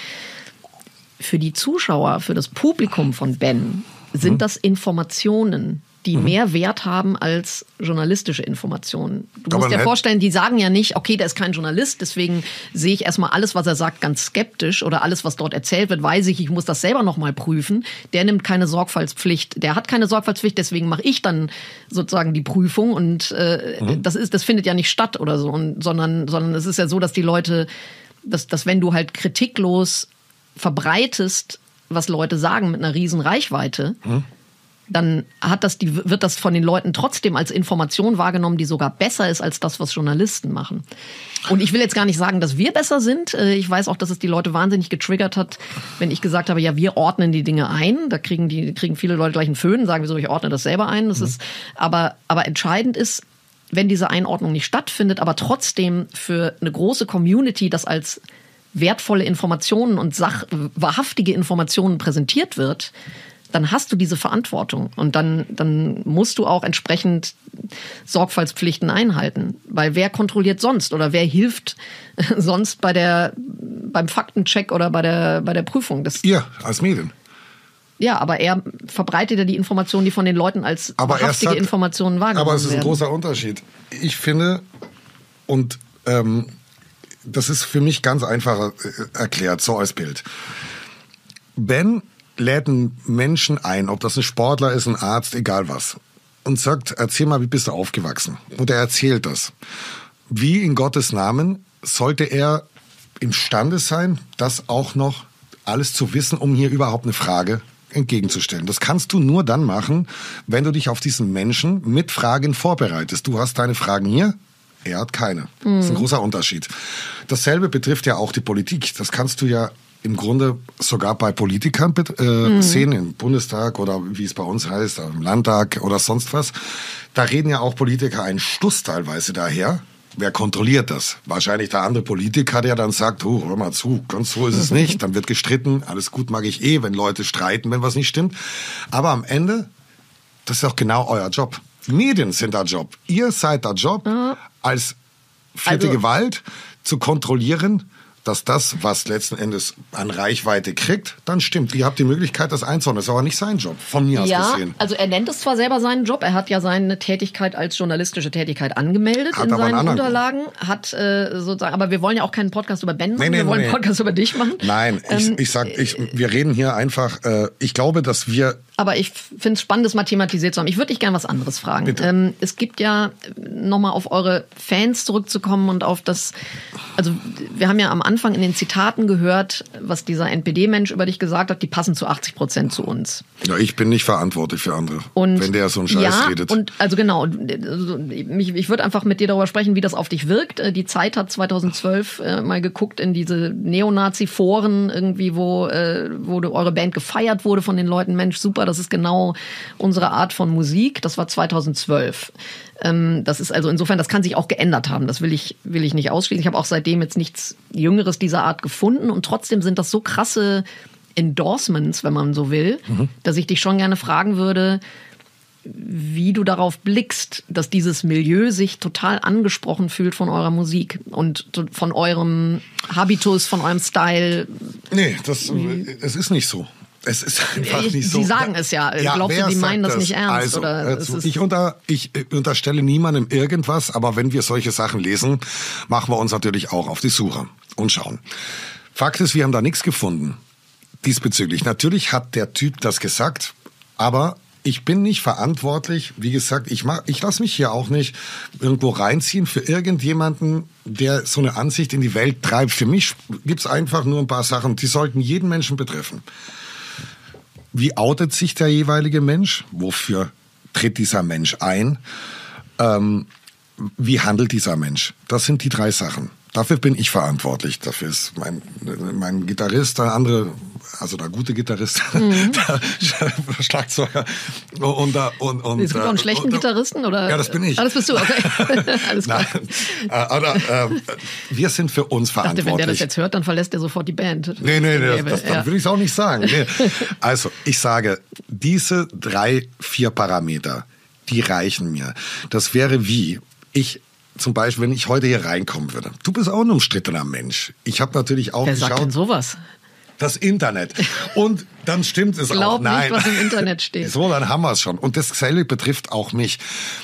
Für die Zuschauer, für das Publikum von Ben sind mhm. das Informationen, die mhm. mehr Wert haben als journalistische Informationen. Du musst dir vorstellen, die sagen ja nicht, okay, der ist kein Journalist, deswegen sehe ich erstmal alles, was er sagt, ganz skeptisch oder alles, was dort erzählt wird, weiß ich, ich muss das selber nochmal prüfen. Der nimmt keine Sorgfaltspflicht, der hat keine Sorgfaltspflicht, deswegen mache ich dann sozusagen die Prüfung und äh, mhm. das ist, das findet ja nicht statt oder so, und, sondern, sondern es ist ja so, dass die Leute, dass, dass wenn du halt kritiklos verbreitest, was Leute sagen mit einer riesen Reichweite, mhm. dann hat das die, wird das von den Leuten trotzdem als Information wahrgenommen, die sogar besser ist als das, was Journalisten machen. Und ich will jetzt gar nicht sagen, dass wir besser sind. Ich weiß auch, dass es die Leute wahnsinnig getriggert hat, wenn ich gesagt habe, ja, wir ordnen die Dinge ein. Da kriegen die, kriegen viele Leute gleich einen Föhn, sagen, wieso, ich ordne das selber ein. Das mhm. ist, aber, aber entscheidend ist, wenn diese Einordnung nicht stattfindet, aber trotzdem für eine große Community das als wertvolle Informationen und sach- wahrhaftige Informationen präsentiert wird, dann hast du diese Verantwortung und dann, dann musst du auch entsprechend Sorgfaltspflichten einhalten. Weil wer kontrolliert sonst oder wer hilft sonst bei der, beim Faktencheck oder bei der, bei der Prüfung? Das, Ihr als Medien. Ja, aber er verbreitet ja die Informationen, die von den Leuten als aber wahrhaftige sagt, Informationen wahrgenommen werden. Aber es ist ein werden. großer Unterschied. Ich finde, und ähm, das ist für mich ganz einfach erklärt, so als Bild. Ben lädt einen Menschen ein, ob das ein Sportler ist, ein Arzt, egal was, und sagt, erzähl mal, wie bist du aufgewachsen? Und er erzählt das. Wie in Gottes Namen sollte er imstande sein, das auch noch alles zu wissen, um hier überhaupt eine Frage entgegenzustellen? Das kannst du nur dann machen, wenn du dich auf diesen Menschen mit Fragen vorbereitest. Du hast deine Fragen hier, er hat keine. Das ist ein großer Unterschied. Dasselbe betrifft ja auch die Politik. Das kannst du ja im Grunde sogar bei Politikern äh, mhm. sehen, im Bundestag oder wie es bei uns heißt, im Landtag oder sonst was. Da reden ja auch Politiker einen Stuss teilweise daher. Wer kontrolliert das? Wahrscheinlich der andere Politiker, der dann sagt, oh, hör mal zu, ganz so ist es nicht. Dann wird gestritten. Alles gut mag ich eh, wenn Leute streiten, wenn was nicht stimmt. Aber am Ende, das ist auch genau euer Job. Medien sind der Job. Ihr seid der Job, mhm. als vierte also, Gewalt zu kontrollieren, dass das, was letzten Endes an Reichweite kriegt, dann stimmt. Ihr habt die Möglichkeit, das einzuordnen. Das ist aber nicht sein Job, von mir aus ja, gesehen. Also er nennt es zwar selber seinen Job, er hat ja seine Tätigkeit als journalistische Tätigkeit angemeldet hat in seinen Unterlagen, hat äh, sozusagen, aber wir wollen ja auch keinen Podcast über Ben machen, nee, nee, wir wollen nee. einen Podcast über dich machen. Nein, ähm, ich, ich sag, ich, wir reden hier einfach, äh, ich glaube, dass wir... Aber ich finde es spannend, das mal thematisiert zu haben. Ich würde dich gerne was anderes fragen. Ähm, es gibt ja, nochmal auf eure Fans zurückzukommen und auf das, also wir haben ja am Anfang in den Zitaten gehört, was dieser N P D-Mensch über dich gesagt hat, die passen zu achtzig Prozent zu uns. Ja, ich bin nicht verantwortlich für andere, und, wenn der so einen Scheiß ja, redet. Und also genau, ich, ich würde einfach mit dir darüber sprechen, wie das auf dich wirkt. Die Zeit hat zweitausendzwölf äh, mal geguckt in diese Neonazi-Foren irgendwie, wo, äh, wo eure Band gefeiert wurde von den Leuten. Mensch, super, das ist genau unsere Art von Musik. Das war zweitausendzwölf. Ähm, das ist also insofern, das kann sich auch geändert haben. Das will ich, will ich nicht ausschließen. Ich habe auch seitdem jetzt nichts Jüngeres dieser Art gefunden. Und trotzdem sind das so krasse Endorsements, wenn man so will, mhm. dass ich dich schon gerne fragen würde, wie du darauf blickst, dass dieses Milieu sich total angesprochen fühlt von eurer Musik und von eurem Habitus, von eurem Style. Nee, das, es ist nicht so. Es ist einfach nicht so. Sie sagen es ja. ja Glaubst du, die meinen das, das nicht ernst? Also, oder also ich, unter, ich unterstelle niemandem irgendwas, aber wenn wir solche Sachen lesen, machen wir uns natürlich auch auf die Suche und schauen. Fakt ist, wir haben da nichts gefunden diesbezüglich. Natürlich hat der Typ das gesagt, aber ich bin nicht verantwortlich. Wie gesagt, ich mach, ich lasse mich hier auch nicht irgendwo reinziehen für irgendjemanden, der so eine Ansicht in die Welt treibt. Für mich gibt's einfach nur ein paar Sachen, die sollten jeden Menschen betreffen. Wie outet sich der jeweilige Mensch? Wofür tritt dieser Mensch ein? Ähm, wie handelt dieser Mensch? Das sind die drei Sachen. Dafür bin ich verantwortlich. Dafür ist mein, mein Gitarrist, der andere, also der gute Gitarrist, mhm. der Schlagzeuger. Und, und, und, es gibt auch einen schlechten und, Gitarristen, oder? Ja, das bin ich. Ah, das bist du, okay. Alles klar. Nein, oder, äh, wir sind für uns verantwortlich. Ich dachte, wenn der das jetzt hört, dann verlässt er sofort die Band. Nee, nee, nee, das, das, ja. dann will ich es auch nicht sagen. Nee. Also, ich sage, diese drei, vier Parameter, die reichen mir. Das wäre wie, ich zum Beispiel, wenn ich heute hier reinkommen würde. Du bist auch ein umstrittener Mensch. Ich habe natürlich auch Wer geschaut. sagt denn sowas? Das Internet. Und dann stimmt es Glaub auch. Nein. nicht, was im Internet steht. So, dann haben wir es schon. Und dasselbe betrifft auch mich.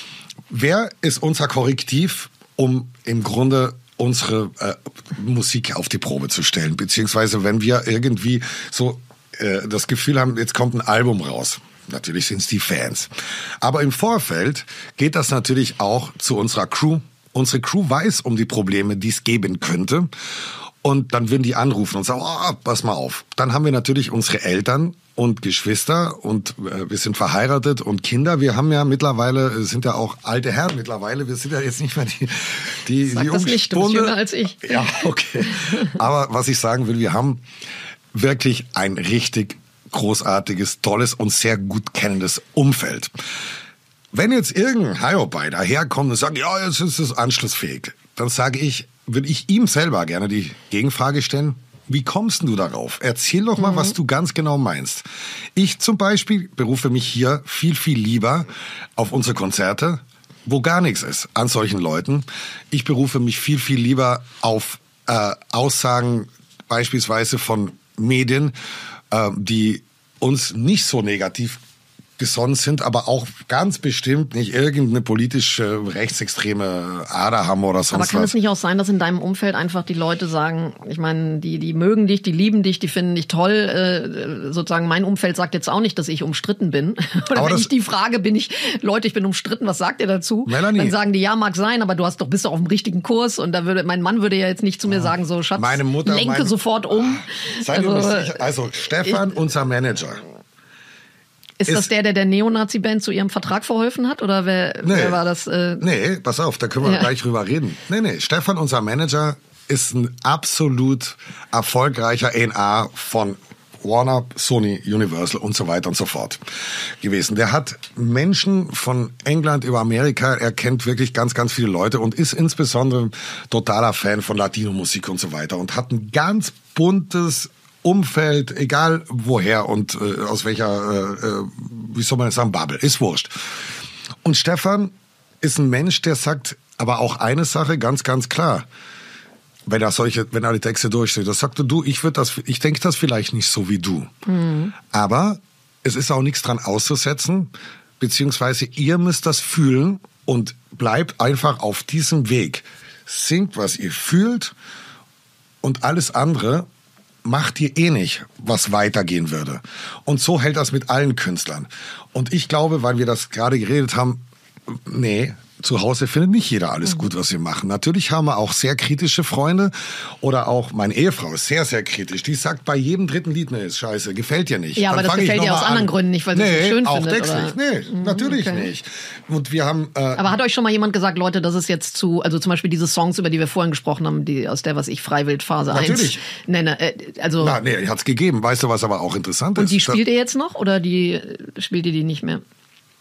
Wer ist unser Korrektiv, um im Grunde unsere äh, Musik auf die Probe zu stellen? Beziehungsweise, wenn wir irgendwie so äh, das Gefühl haben, jetzt kommt ein Album raus. Natürlich sind es die Fans. Aber im Vorfeld geht das natürlich auch zu unserer Crew. Unsere Crew weiß um die Probleme, die es geben könnte. Und dann würden die anrufen und sagen, oh, pass mal auf. Dann haben wir natürlich unsere Eltern und Geschwister und äh, wir sind verheiratet und Kinder. Wir haben ja mittlerweile, sind ja auch alte Herren mittlerweile. Wir sind ja jetzt nicht mehr die die Sag die das nicht, du bist jünger als ich. Ja, okay. Aber was ich sagen will, wir haben wirklich ein richtig großartiges, tolles und sehr gut kennendes Umfeld. Wenn jetzt irgendein Hiopai daherkommt und sagt, ja, jetzt ist es anschlussfähig, dann sage ich, würde ich ihm selber gerne die Gegenfrage stellen, wie kommst du darauf? Erzähl doch mal, mhm. was du ganz genau meinst. Ich zum Beispiel berufe mich hier viel, viel lieber auf unsere Konzerte, wo gar nichts ist, an solchen Leuten. Ich berufe mich viel, viel lieber auf äh, Aussagen beispielsweise von Medien, äh, die uns nicht so negativ gesonnen sind, aber auch ganz bestimmt nicht irgendeine politische rechtsextreme Ader haben oder sonst was. Aber kann was. es nicht auch sein, dass in deinem Umfeld einfach die Leute sagen, ich meine, die die mögen dich, die lieben dich, die finden dich toll, äh, sozusagen mein Umfeld sagt jetzt auch nicht, dass ich umstritten bin. Oder aber wenn ich die frage, bin ich, Leute, ich bin umstritten, was sagt ihr dazu? Melanie. Dann sagen die, ja, mag sein, aber du hast doch, bist doch auf dem richtigen Kurs und da würde, mein Mann würde ja jetzt nicht zu mir sagen, so, Schatz, meine Mutter, lenke meine, sofort um. Seid also, ihr sicher? Also Stefan, ich, unser Manager. Ist, ist das der, der der Neonazi-Band zu ihrem Vertrag verholfen hat? Oder wer, nee, wer war das? Äh nee, pass auf, da können wir ja. gleich drüber reden. Nee, nee, Stefan, unser Manager, ist ein absolut erfolgreicher A und R von Warner, Sony, Universal und so weiter und so fort gewesen. Der hat Menschen von England über Amerika, er kennt wirklich ganz, ganz viele Leute und ist insbesondere totaler Fan von Latino-Musik und so weiter und hat ein ganz buntes Umfeld, egal woher und äh, aus welcher, äh, wie soll man das sagen, Bubble, ist wurscht. Und Stefan ist ein Mensch, der sagt aber auch eine Sache ganz, ganz klar. Wenn er solche, wenn er die Texte durchsteht, das sagte du, ich würde das, ich denke das vielleicht nicht so wie du. Mhm. Aber es ist auch nichts dran auszusetzen, beziehungsweise ihr müsst das fühlen und bleibt einfach auf diesem Weg. Singt, was ihr fühlt und alles andere macht ihr eh nicht, was weitergehen würde. Und so hält das mit allen Künstlern. Und ich glaube, weil wir das gerade geredet haben, nee, zu Hause findet nicht jeder alles gut, was wir machen. Natürlich haben wir auch sehr kritische Freunde oder auch meine Ehefrau ist sehr, sehr kritisch. Die sagt bei jedem dritten Lied, nee, ist scheiße, gefällt dir nicht. Ja, aber Dann das gefällt dir aus anderen Gründen nicht, weil sie nee, es so schön auch findet. textlich. Oder? Nee, mhm, natürlich okay. nicht. Und wir haben. Äh, aber hat euch schon mal jemand gesagt, Leute, das ist jetzt zu, also zum Beispiel diese Songs, über die wir vorhin gesprochen haben, die aus der, was ich Freiwild Phase natürlich. eins nenne. Äh, also Na, nee, hat's gegeben. Weißt du, was aber auch interessant und ist? Und die spielt ihr jetzt noch oder die spielt ihr die nicht mehr?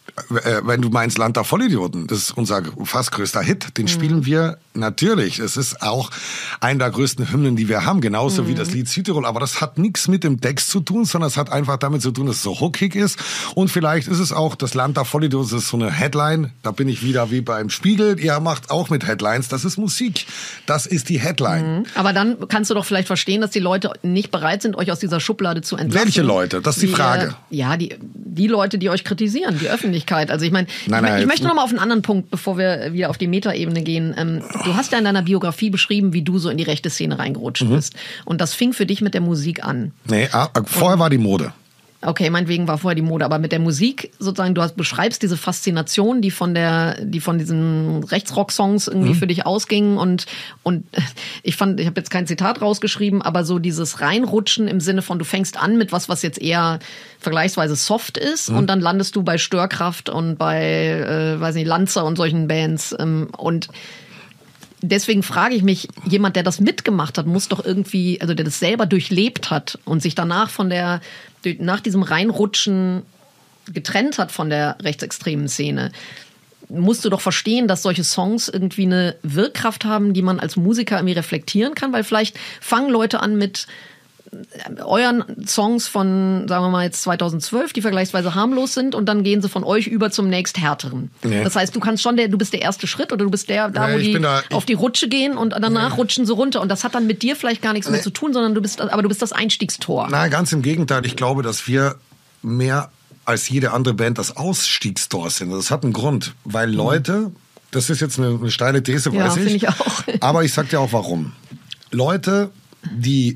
wenn du meinst Land der Vollidioten, das ist unser fast größter Hit, den mhm. spielen wir natürlich. Es ist auch einer der größten Hymnen, die wir haben, genauso mhm. wie das Lied Südtirol. Aber das hat nichts mit dem Text zu tun, sondern es hat einfach damit zu tun, dass es so hookig ist. Und vielleicht ist es auch das Land der Vollidioten, das ist so eine Headline. Da bin ich wieder wie beim Spiegel. Ihr macht auch mit Headlines. Das ist Musik. Das ist die Headline. Mhm. Aber dann kannst du doch vielleicht verstehen, dass die Leute nicht bereit sind, euch aus dieser Schublade zu entlassen. Welche Leute? Das ist die, die Frage. Äh, ja, die, die Leute, die euch kritisieren, die Öffentlichkeit. Also ich meine, ich, mein, ich möchte noch mal auf einen anderen Punkt, bevor wir wieder auf die Metaebene gehen. Ähm, du hast ja in deiner Biografie beschrieben, wie du so in die rechte Szene reingerutscht mhm. bist. Und das fing für dich mit der Musik an. Nee, ah, vorher war die Mode. Okay, meinetwegen war vorher die Mode, aber mit der Musik sozusagen, du hast, beschreibst diese Faszination, die von der, die von diesen Rechtsrock-Songs irgendwie mhm. für dich ausging und und ich fand, ich habe jetzt kein Zitat rausgeschrieben, aber so dieses Reinrutschen im Sinne von, du fängst an mit was, was jetzt eher vergleichsweise soft ist mhm. und dann landest du bei Störkraft und bei, äh, weiß nicht, Lanza und solchen Bands ähm, und deswegen frage ich mich, jemand, der das mitgemacht hat, muss doch irgendwie, also der das selber durchlebt hat und sich danach von der, nach diesem Reinrutschen getrennt hat von der rechtsextremen Szene, musst du doch verstehen, dass solche Songs irgendwie eine Wirkkraft haben, die man als Musiker irgendwie reflektieren kann, weil vielleicht fangen Leute an mit euren Songs von, sagen wir mal jetzt zweitausendzwölf, die vergleichsweise harmlos sind und dann gehen sie von euch über zum nächst härteren. Nee. Das heißt, du kannst schon der, du bist der erste Schritt oder du bist der, da nee, wo die da, auf die Rutsche gehen und danach nee. rutschen sie runter und das hat dann mit dir vielleicht gar nichts nee. mehr zu tun, sondern du bist, aber du bist das Einstiegstor. Nein, ganz im Gegenteil. Ich glaube, dass wir mehr als jede andere Band das Ausstiegstor sind. Das hat einen Grund, weil Leute, das ist jetzt eine, eine steile These, ja, weiß ich. ich auch. Aber ich sag dir auch warum. Leute, die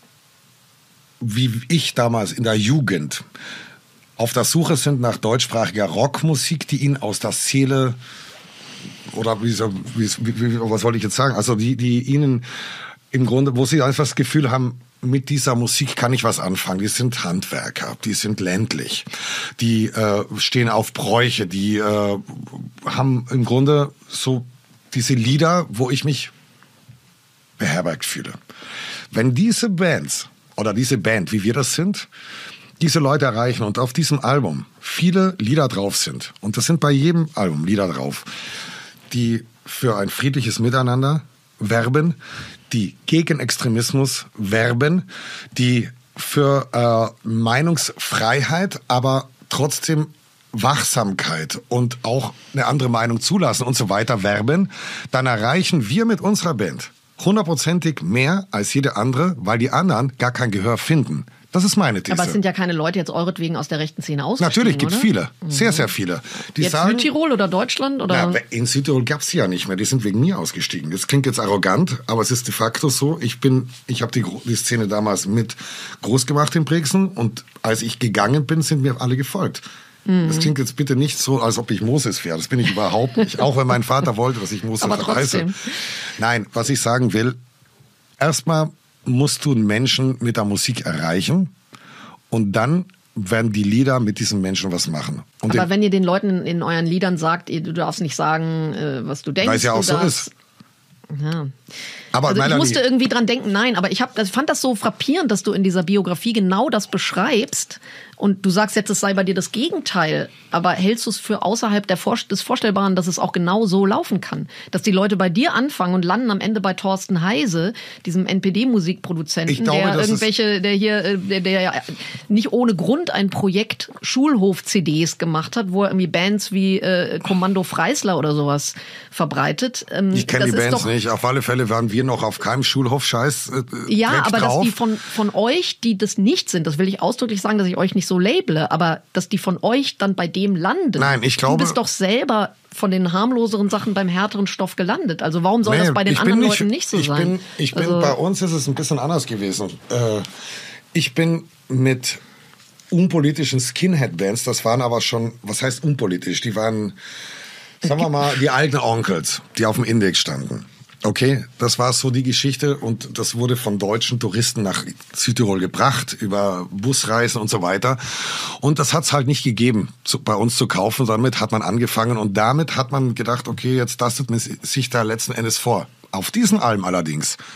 wie ich damals in der Jugend auf der Suche sind nach deutschsprachiger Rockmusik, die ihnen aus der Seele oder wie, wie, wie, was wollte ich jetzt sagen? Also die, die ihnen im Grunde, wo sie einfach das Gefühl haben, mit dieser Musik kann ich was anfangen. Die sind Handwerker, die sind ländlich, die äh, stehen auf Bräuche, die äh, haben im Grunde so diese Lieder, wo ich mich beherbergt fühle. Wenn diese Bands oder diese Band, wie wir das sind, diese Leute erreichen und auf diesem Album viele Lieder drauf sind, und das sind bei jedem Album Lieder drauf, die für ein friedliches Miteinander werben, die gegen Extremismus werben, die für äh, Meinungsfreiheit, aber trotzdem Wachsamkeit und auch eine andere Meinung zulassen und so weiter werben, dann erreichen wir mit unserer Band hundertprozentig mehr als jede andere, weil die anderen gar kein Gehör finden. Das ist meine These. Aber es sind ja keine Leute jetzt euretwegen aus der rechten Szene ausgestiegen, natürlich gibt es viele, mhm. sehr, sehr viele. Die jetzt sagen, Südtirol oder Deutschland? Oder? Na, in Südtirol gab es sie ja nicht mehr, die sind wegen mir ausgestiegen. Das klingt jetzt arrogant, aber es ist de facto so. Ich bin, ich habe die, die Szene damals mit groß gemacht in Brixen und als ich gegangen bin, sind mir alle gefolgt. Mhm. Das klingt jetzt bitte nicht so, als ob ich Moses wäre. Das bin ich überhaupt nicht. Auch wenn mein Vater wollte, dass ich Moses heiße. Nein, was ich sagen will, erstmal musst du einen Menschen mit der Musik erreichen und dann werden die Lieder mit diesen Menschen was machen. Und aber wenn ihr den Leuten in euren Liedern sagt, du darfst nicht sagen, was du denkst. Weil es ja auch so ist. Ja. Aber also ich musste die, irgendwie dran denken, nein, aber ich hab, ich fand das so frappierend, dass du in dieser Biografie genau das beschreibst und du sagst jetzt, es sei bei dir das Gegenteil, aber hältst du es für außerhalb der Vor- des Vorstellbaren, dass es auch genau so laufen kann? Dass die Leute bei dir anfangen und landen am Ende bei Thorsten Heise, diesem N P D-Musikproduzenten, glaube, der irgendwelche, der hier, der, der ja nicht ohne Grund ein Projekt Schulhof-C Ds gemacht hat, wo er irgendwie Bands wie äh, Kommando Freisler oder sowas verbreitet. Ähm, ich kenne die Bands doch, nicht, auf alle Fälle waren wir noch auf keinem Schulhof-Scheiß äh, ja, aber drauf. Dass die von, von euch, die das nicht sind, das will ich ausdrücklich sagen, dass ich euch nicht so labele, aber dass die von euch dann bei dem landen. Nein, ich glaube... Du bist doch selber von den harmloseren Sachen beim härteren Stoff gelandet. Also warum soll nee, das bei den anderen nicht, Leuten nicht so ich sein? Bin, ich bin, also, bei uns ist es ein bisschen anders gewesen. Äh, ich bin mit unpolitischen Skinhead-Bands, das waren aber schon, was heißt unpolitisch? Die waren, sagen wir mal, die alten Onkels, die auf dem Index standen. Okay, das war so die Geschichte und das wurde von deutschen Touristen nach Südtirol gebracht, über Busreisen und so weiter. Und das hat's halt nicht gegeben, zu, bei uns zu kaufen. Damit hat man angefangen und damit hat man gedacht, okay, jetzt tastet man sich da letzten Endes vor. Auf diesen Alben allerdings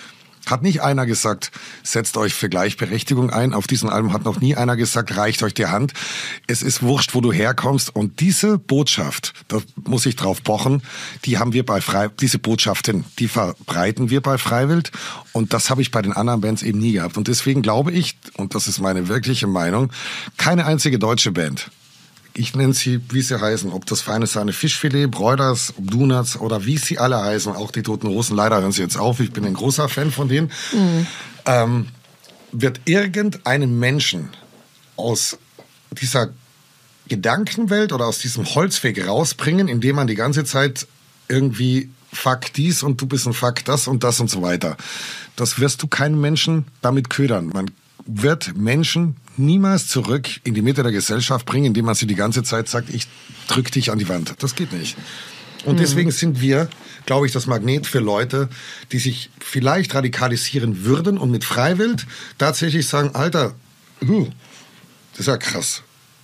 Hat nicht einer gesagt, setzt euch für Gleichberechtigung ein. Auf diesem Album hat noch nie einer gesagt, reicht euch die Hand. Es ist wurscht, wo du herkommst. Und diese Botschaft, da muss ich drauf pochen, die haben wir bei Frei, diese Botschaften, die verbreiten wir bei Freiwild. Und das habe ich bei den anderen Bands eben nie gehabt. Und deswegen glaube ich, und das ist meine wirkliche Meinung, keine einzige deutsche Band, ich nenne sie, wie sie heißen, ob das Feine Sahne Fischfilet, Broilers, Donuts oder wie sie alle heißen, auch die Toten Hosen, leider hören sie jetzt auf, ich bin ein großer Fan von denen, mhm. ähm, wird irgendeinen Menschen aus dieser Gedankenwelt oder aus diesem Holzweg rausbringen, indem man die ganze Zeit irgendwie fuck dies und du bist ein fuck das und das und so weiter. Das wirst du keinen Menschen damit ködern. Man wird Menschen niemals zurück in die Mitte der Gesellschaft bringen, indem man sie die ganze Zeit sagt, ich drück dich an die Wand. Das geht nicht. Und mhm. deswegen sind wir, glaube ich, das Magnet für Leute, die sich vielleicht radikalisieren würden und mit Freiwild tatsächlich sagen, Alter, uh, das ist ja krass.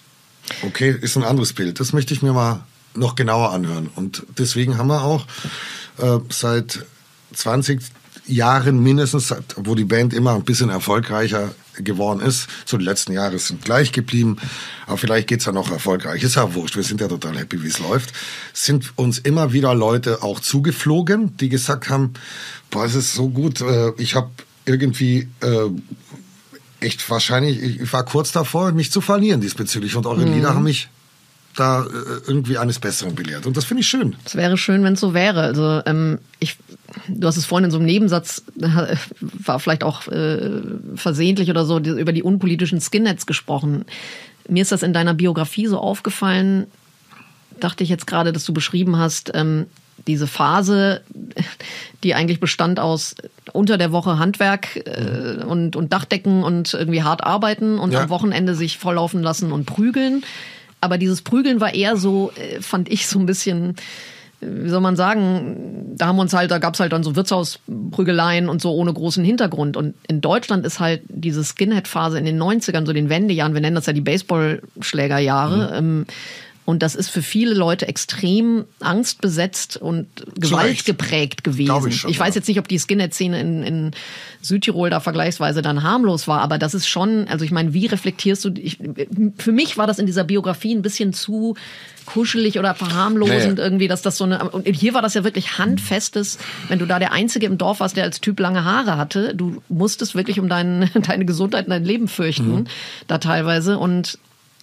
Okay, ist ein anderes Bild. Das möchte ich mir mal noch genauer anhören. Und deswegen haben wir auch äh, seit zwanzig Jahren mindestens, wo die Band immer ein bisschen erfolgreicher geworden ist. So die letzten Jahre sind gleich geblieben, aber vielleicht geht's ja noch erfolgreich. Ist ja wurscht, wir sind ja total happy, wie es läuft. Sind uns immer wieder Leute auch zugeflogen, die gesagt haben, boah, es ist so gut, ich habe irgendwie äh, echt wahrscheinlich, ich war kurz davor, mich zu verlieren diesbezüglich und eure mhm. Lieder haben mich da irgendwie eines Besseren belehrt. Und das finde ich schön. Es wäre schön, wenn es so wäre. Also ähm, ich, du hast es vorhin in so einem Nebensatz, war vielleicht auch äh, versehentlich oder so, über die unpolitischen Skinheads gesprochen. Mir ist das in deiner Biografie so aufgefallen, dachte ich jetzt gerade, dass du beschrieben hast, ähm, diese Phase, die eigentlich bestand aus unter der Woche Handwerk äh, und, und Dachdecken und irgendwie hart arbeiten und ja. am Wochenende sich volllaufen lassen und prügeln. Aber dieses Prügeln war eher so, fand ich so ein bisschen, wie soll man sagen, da haben wir uns halt, da gab's halt dann so Wirtshausprügeleien und so ohne großen Hintergrund. Und in Deutschland ist halt diese Skinhead-Phase in den neunzigern, so den Wendejahren, wir nennen das ja die Baseballschlägerjahre, mhm. ähm, und das ist für viele Leute extrem angstbesetzt und gewaltgeprägt gewesen. Ich, schon, ich weiß ja. jetzt nicht, ob die Skinhead-Szene in, in Südtirol da vergleichsweise dann harmlos war, aber das ist schon, also ich meine, wie reflektierst du, ich, für mich war das in dieser Biografie ein bisschen zu kuschelig oder verharmlosend ja. irgendwie, dass das so eine, und hier war das ja wirklich handfestes, wenn du da der Einzige im Dorf warst, der als Typ lange Haare hatte, du musstest wirklich um dein, deine Gesundheit und dein Leben fürchten, mhm. da teilweise und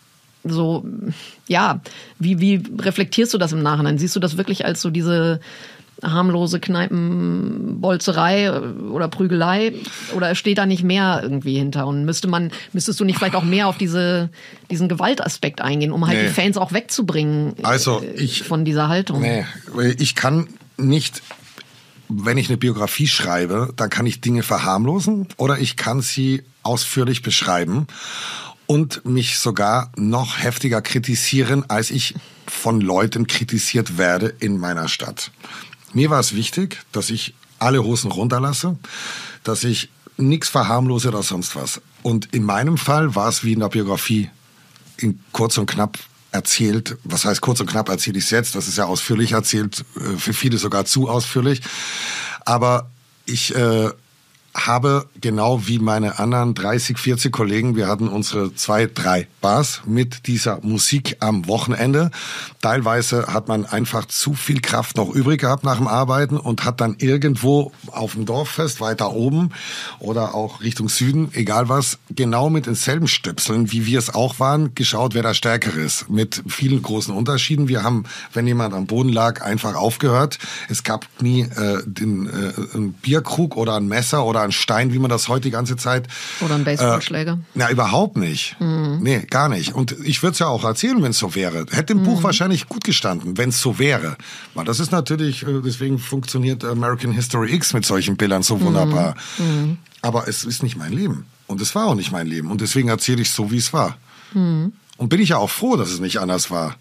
so, ja, wie, wie reflektierst du das im Nachhinein? Siehst du das wirklich als so diese harmlose Kneipenbolzerei oder Prügelei? Oder steht da nicht mehr irgendwie hinter? Und müsste man, müsstest du nicht vielleicht auch mehr auf diese, diesen Gewaltaspekt eingehen, um halt nee. die Fans auch wegzubringen also ich, von dieser Haltung? Nee, ich kann nicht, wenn ich eine Biografie schreibe, dann kann ich Dinge verharmlosen oder ich kann sie ausführlich beschreiben. Und mich sogar noch heftiger kritisieren, als ich von Leuten kritisiert werde in meiner Stadt. Mir war es wichtig, dass ich alle Hosen runterlasse, dass ich nichts verharmlose oder sonst was. Und in meinem Fall war es wie in der Biografie, in kurz und knapp erzählt. Was heißt kurz und knapp erzähle ich es jetzt? Das ist ja ausführlich erzählt, für viele sogar zu ausführlich. Aber ich äh, habe genau wie meine anderen dreißig, vierzig Kollegen, wir hatten unsere zwei, drei Bars mit dieser Musik am Wochenende. Teilweise hat man einfach zu viel Kraft noch übrig gehabt nach dem Arbeiten und hat dann irgendwo auf dem Dorffest weiter oben oder auch Richtung Süden, egal was, genau mit denselben Stöpseln, wie wir es auch waren, geschaut, wer da stärker ist. Mit vielen großen Unterschieden. Wir haben, wenn jemand am Boden lag, einfach aufgehört. Es gab nie äh, den, äh, einen Bierkrug oder ein Messer oder ein Stein, wie man das heute die ganze Zeit... Oder ein Baseballschläger. Äh, na, überhaupt nicht. Mhm. Nee, gar nicht. Und ich würde es ja auch erzählen, wenn es so wäre. Hätte im mhm. Buch wahrscheinlich gut gestanden, wenn es so wäre. Weil das ist natürlich, deswegen funktioniert American History X mit solchen Bildern so wunderbar. Mhm. Aber es ist nicht mein Leben. Und es war auch nicht mein Leben. Und deswegen erzähle ich so, wie es war. Mhm. Und bin ich ja auch froh, dass es nicht anders war.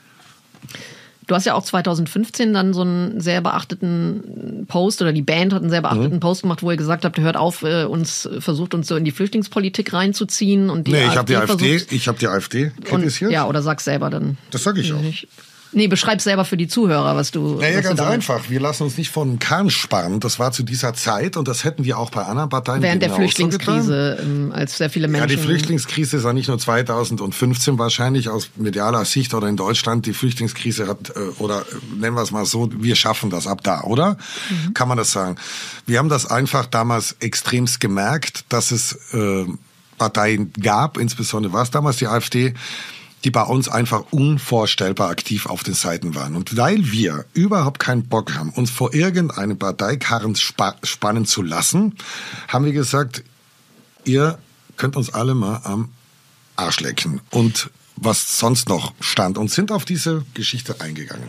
Du hast ja auch zwanzig fünfzehn dann so einen sehr beachteten Post, oder die Band hat einen sehr beachteten mhm. Post gemacht, wo ihr gesagt habt, hört auf, uns versucht uns so in die Flüchtlingspolitik reinzuziehen. Und die nee, ich habe die AfD, ich habe die AfD kritisiert. Und, ja, oder sag's selber dann. Das sag ich auch. Nee, beschreib selber für die Zuhörer, was du... Naja, was ganz du damit... einfach. Wir lassen uns nicht von den Kahn spannen. Das war zu dieser Zeit und das hätten wir auch bei anderen Parteien Während der genauso Flüchtlingskrise, getan. als sehr viele Menschen... Ja, die Flüchtlingskrise ist ja nicht nur zweitausendfünfzehn wahrscheinlich aus medialer Sicht oder in Deutschland. Die Flüchtlingskrise hat, oder nennen wir es mal so, wir schaffen das ab da, oder? Mhm. Kann man das sagen? Wir haben das einfach damals extremst gemerkt, dass es äh, Parteien gab, insbesondere war es damals die AfD, die bei uns einfach unvorstellbar aktiv auf den Seiten waren. Und weil wir überhaupt keinen Bock haben, uns vor irgendeinem Parteikarren spa- spannen zu lassen, haben wir gesagt, ihr könnt uns alle mal am Arsch lecken. Und was sonst noch stand. Und sind auf diese Geschichte eingegangen.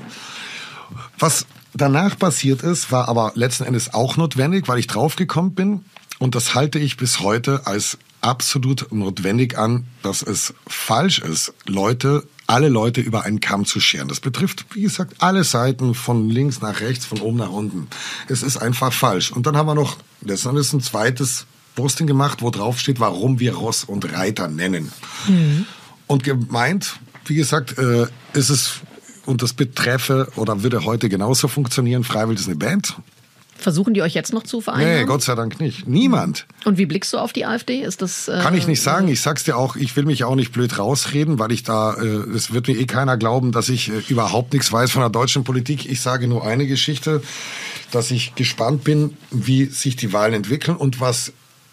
Was danach passiert ist, war aber letzten Endes auch notwendig, weil ich draufgekommen bin. Und das halte ich bis heute als absolut notwendig an, dass es falsch ist, Leute, alle Leute über einen Kamm zu scheren. Das betrifft, wie gesagt, alle Seiten von links nach rechts, von oben nach unten. Es ist einfach falsch. Und dann haben wir noch letztendlich ein zweites Posting gemacht, wo drauf steht, warum wir Ross und Reiter nennen. Mhm. Und gemeint, wie gesagt, äh, ist es, und das betreffe oder würde heute genauso funktionieren, Freiwild ist eine Band. Versuchen die euch jetzt noch zu vereinnahmen? Nee, Gott sei Dank nicht. Niemand. Und wie blickst du auf die AfD? Ist das? Äh, Kann ich nicht sagen. Ich sag's dir auch, ich will mich auch nicht blöd rausreden, weil ich da, äh, es wird mir eh keiner glauben, dass ich äh, überhaupt nichts weiß von der deutschen Politik. Ich sage nur eine Geschichte, dass ich gespannt bin, wie sich die Wahlen entwickeln und was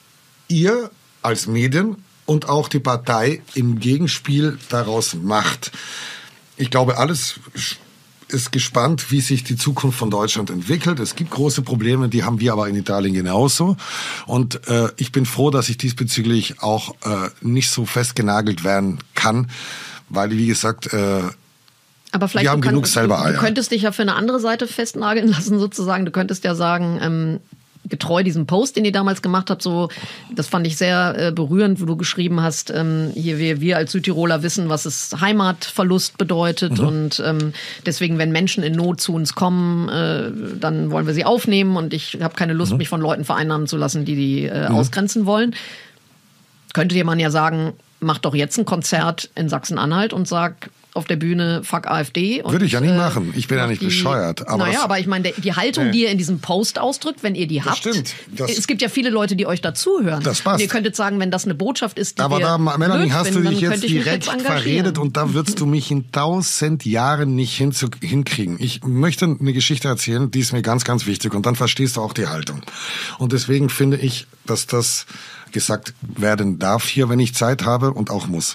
ihr als Medien und auch die Partei im Gegenspiel daraus macht. Ich glaube, alles ist gespannt, wie sich die Zukunft von Deutschland entwickelt. Es gibt große Probleme, die haben wir aber in Italien genauso. Und äh, ich bin froh, dass ich diesbezüglich auch äh, nicht so festgenagelt werden kann, weil, wie gesagt, äh, aber vielleicht wir haben kann, genug selber Eier. Du könntest dich ja für eine andere Seite festnageln lassen, sozusagen. Du könntest ja sagen, ähm, getreu diesem Post, den ihr damals gemacht habt, so, das fand ich sehr äh, berührend, wo du geschrieben hast, ähm, hier wir, wir als Südtiroler wissen, was es Heimatverlust bedeutet mhm. und ähm, deswegen, wenn Menschen in Not zu uns kommen, äh, dann wollen wir sie aufnehmen und ich habe keine Lust, mhm. mich von Leuten vereinnahmen zu lassen, die die äh, mhm. ausgrenzen wollen. Könnte dir man ja sagen, mach doch jetzt ein Konzert in Sachsen-Anhalt und sag auf der Bühne Fuck AfD. Und, würde ich ja nicht äh, machen. Ich bin ja nicht die, bescheuert. Aber naja, das, aber ich meine, die Haltung, nee. die ihr in diesem Post ausdrückt, wenn ihr die habt. Das stimmt. Das, es gibt ja viele Leute, die euch dazuhören. Das passt. Und ihr könntet sagen, wenn das eine Botschaft ist, die aber wir da, Melanie, blöd hast finden, du dich jetzt direkt jetzt verredet und da würdest du mich in tausend Jahren nicht hinzu, hinkriegen. Ich möchte eine Geschichte erzählen, die ist mir ganz, ganz wichtig und dann verstehst du auch die Haltung. Und deswegen finde ich, dass das gesagt werden darf hier, wenn ich Zeit habe und auch muss.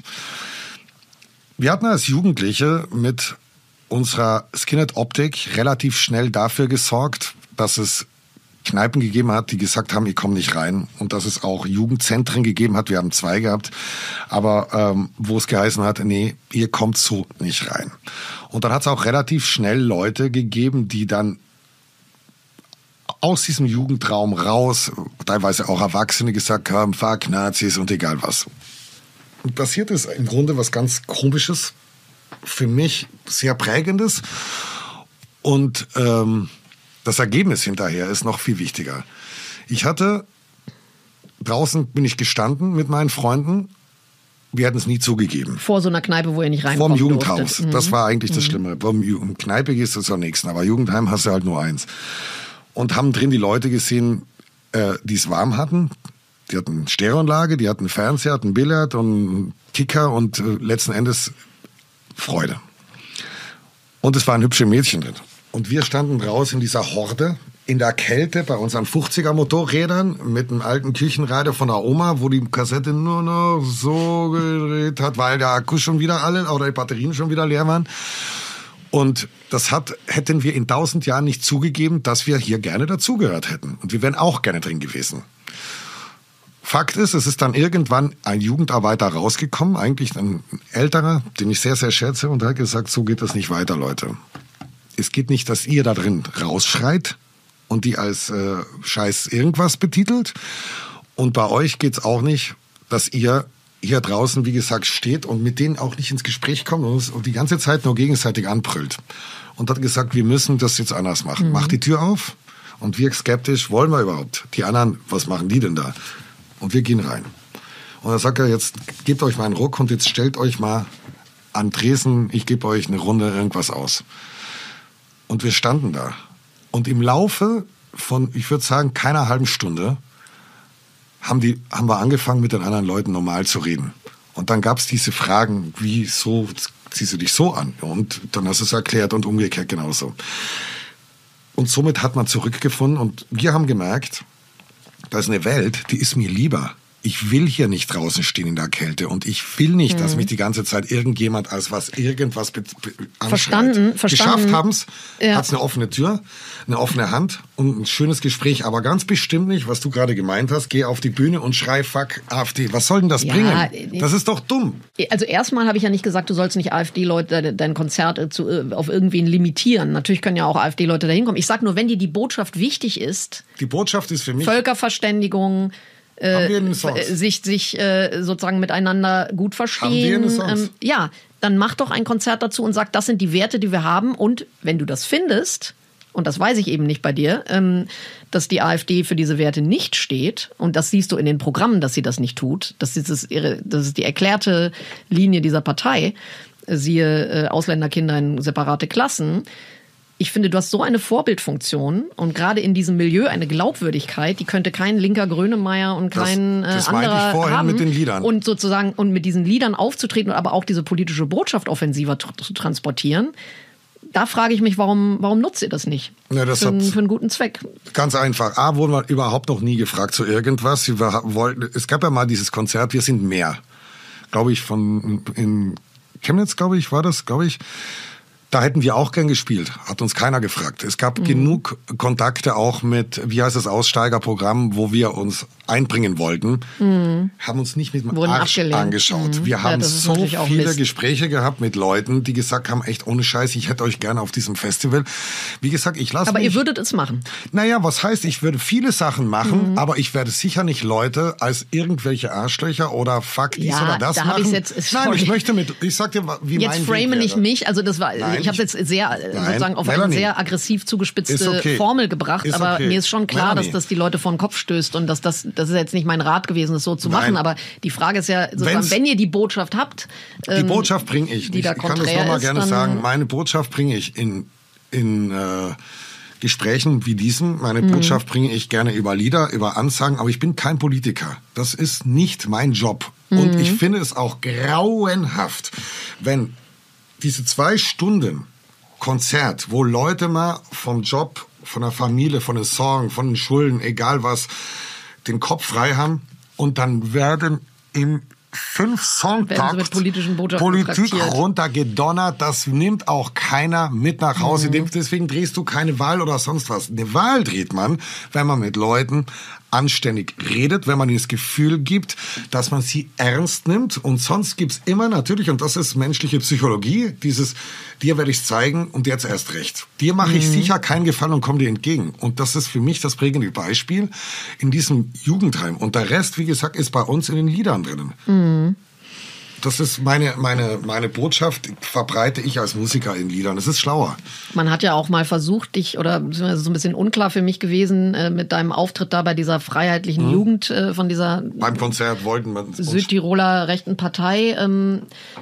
Wir hatten als Jugendliche mit unserer Skinhead-Optik relativ schnell dafür gesorgt, dass es Kneipen gegeben hat, die gesagt haben, ich komme nicht rein. Und dass es auch Jugendzentren gegeben hat, wir haben zwei gehabt, aber ähm, wo es geheißen hat, nee, ihr kommt so nicht rein. Und dann hat es auch relativ schnell Leute gegeben, die dann aus diesem Jugendraum raus, teilweise auch Erwachsene gesagt haben, fuck Nazis und egal was. Und passiert ist im Grunde was ganz Komisches, für mich sehr Prägendes. Und ähm, das Ergebnis hinterher ist noch viel wichtiger. Ich hatte, draußen bin ich gestanden mit meinen Freunden, wir hätten es nie zugegeben. Vor so einer Kneipe, wo ihr nicht reinkommt. Vorm Jugendhaus, mhm. das war eigentlich das mhm. Schlimme. Vorm Kneipe gehst du zur nächsten, aber Jugendheim hast du halt nur eins. Und haben drin die Leute gesehen, äh, die es warm hatten. Die hatten Stereoanlage, die hatten Fernseher, hatten Billard und Kicker und äh, letzten Endes Freude. Und es waren hübsche Mädchen drin. Und wir standen draußen in dieser Horde, in der Kälte, bei unseren fünfziger Motorrädern, mit einem alten Küchenradio von der Oma, wo die Kassette nur noch so gedreht hat, weil der Akku schon wieder alle, oder die Batterien schon wieder leer waren. Und das hat, hätten wir in tausend Jahren nicht zugegeben, dass wir hier gerne dazugehört hätten. Und wir wären auch gerne drin gewesen. Fakt ist, es ist dann irgendwann ein Jugendarbeiter rausgekommen, eigentlich ein älterer, den ich sehr, sehr schätze, und er hat gesagt, so geht das nicht weiter, Leute. Es geht nicht, dass ihr da drin rausschreit und die als äh, Scheiß irgendwas betitelt. Und bei euch geht's auch nicht, dass ihr hier draußen, wie gesagt, steht und mit denen auch nicht ins Gespräch kommt und die ganze Zeit nur gegenseitig anbrüllt. Und hat gesagt, wir müssen das jetzt anders machen. Mhm. Macht die Tür auf und wir skeptisch, wollen wir überhaupt? Die anderen, was machen die denn da? Und wir gehen rein. Und dann sagt er, jetzt gebt euch mal einen Ruck und jetzt stellt euch mal an Dresden, ich gebe euch eine Runde irgendwas aus. Und wir standen da. Und im Laufe von, ich würde sagen, keiner halben Stunde haben, die, haben wir angefangen, mit den anderen Leuten normal zu reden. Und dann gab es diese Fragen, wieso ziehst du dich so an? Und dann hast du es erklärt und umgekehrt genauso. Und somit hat man zurückgefunden und wir haben gemerkt, da ist eine Welt, die ist mir lieber. Ich will hier nicht draußen stehen in der Kälte und ich will nicht, mhm. dass mich die ganze Zeit irgendjemand als was irgendwas be- be- anschreit. Verstanden, verstanden. Geschafft haben's, ja. hat's eine offene Tür, eine offene Hand und ein schönes Gespräch, aber ganz bestimmt nicht, was du gerade gemeint hast, geh auf die Bühne und schrei fuck AfD. Was soll denn das ja, bringen? Das ist doch dumm. Also erstmal habe ich ja nicht gesagt, du sollst nicht AfD-Leute dein Konzert zu, auf irgendwen limitieren. Natürlich können ja auch AfD-Leute da hinkommen. Ich sag nur, wenn dir die Botschaft wichtig ist. Die Botschaft ist für mich Völkerverständigung, Äh, sich sich äh, sozusagen miteinander gut verstehen. Ähm, ja, dann mach doch ein Konzert dazu und sag, das sind die Werte, die wir haben. Und wenn du das findest, und das weiß ich eben nicht bei dir, ähm, dass die AfD für diese Werte nicht steht, und das siehst du in den Programmen, dass sie das nicht tut, das ist, das ihre, das ist die erklärte Linie dieser Partei, siehe äh, Ausländerkinder in separate Klassen. Ich finde, du hast so eine Vorbildfunktion und gerade in diesem Milieu eine Glaubwürdigkeit, die könnte kein linker Grönemeyer und kein das, das äh, anderer ich vorhin haben. Mit den Liedern. Und sozusagen und mit diesen Liedern aufzutreten und aber auch diese politische Botschaft offensiver zu, zu transportieren. Da frage ich mich, warum, warum nutzt ihr das nicht? Ja, das für, hat für einen guten Zweck. Ganz einfach. A, wurden wir überhaupt noch nie gefragt zu irgendwas. Wir wollten, es gab ja mal dieses Konzert, wir sind mehr. Glaube ich, von in Chemnitz, glaube ich, war das, glaube ich. Da hätten wir auch gern gespielt, hat uns keiner gefragt. Es gab mhm. genug Kontakte auch mit, wie heißt das, Aussteigerprogramm, wo wir uns einbringen wollten, mhm. haben uns nicht mit dem Wurden Arsch abgelehnt. angeschaut. Wir ja, haben so viele Gespräche gehabt mit Leuten, die gesagt haben, echt ohne Scheiß, ich hätte euch gerne auf diesem Festival. Wie gesagt, ich lasse Aber mich, ihr würdet es machen? Naja, was heißt, ich würde viele Sachen machen, mhm. aber ich werde sicher nicht Leute als irgendwelche Arschlöcher oder fuck dies ja, oder das da machen. Jetzt, Nein, ich möchte mit, ich sag dir, wie jetzt mein frame nicht mich, also das war, Nein, ich habe jetzt sehr Nein, sozusagen auf Melanie. eine sehr aggressiv zugespitzte okay. Formel gebracht, ist aber okay. mir ist schon klar, Melanie. dass das die Leute vor den Kopf stößt und dass das, das ist jetzt nicht mein Rat gewesen, das so zu Nein. machen, aber die Frage ist ja, sozusagen, wenn ihr die Botschaft habt, die ähm, Botschaft bringe ich. Die ich da ich kann das konträr nochmal ist, gerne dann- sagen. Meine Botschaft bringe ich in in äh, Gesprächen wie diesem. Meine Mhm. Botschaft bringe ich gerne über Lieder, über Ansagen, aber ich bin kein Politiker. Das ist nicht mein Job. Mhm. Und ich finde es auch grauenhaft, wenn diese zwei Stunden Konzert, wo Leute mal vom Job, von der Familie, von den Sorgen, von den Schulden, egal was, den Kopf frei haben und dann werden im fünf Werden sie Songtakt mit politischen Botschaften Politik traktiert. runtergedonnert, das nimmt auch keiner mit nach Hause. Mhm. Deswegen drehst du keine Wahl oder sonst was. Eine Wahl dreht man, wenn man mit Leuten anständig redet, wenn man ihnen das Gefühl gibt, dass man sie ernst nimmt. Und sonst gibt's immer natürlich, und das ist menschliche Psychologie, dieses, dir werde ich zeigen und jetzt erst recht. Dir mache ich Mhm. sicher keinen Gefallen und komme dir entgegen. Und das ist für mich das prägende Beispiel in diesem Jugendheim. Und der Rest, wie gesagt, ist bei uns in den Liedern drinnen. Mhm. Das ist meine, meine, meine Botschaft, verbreite ich als Musiker in Liedern. Das ist schlauer. Man hat ja auch mal versucht, dich, oder beziehungsweise so ein bisschen unklar für mich gewesen, äh, mit deinem Auftritt da bei dieser freiheitlichen Mhm. Jugend äh, von dieser Beim Konzert wollten wir uns Südtiroler rechten Partei, ähm,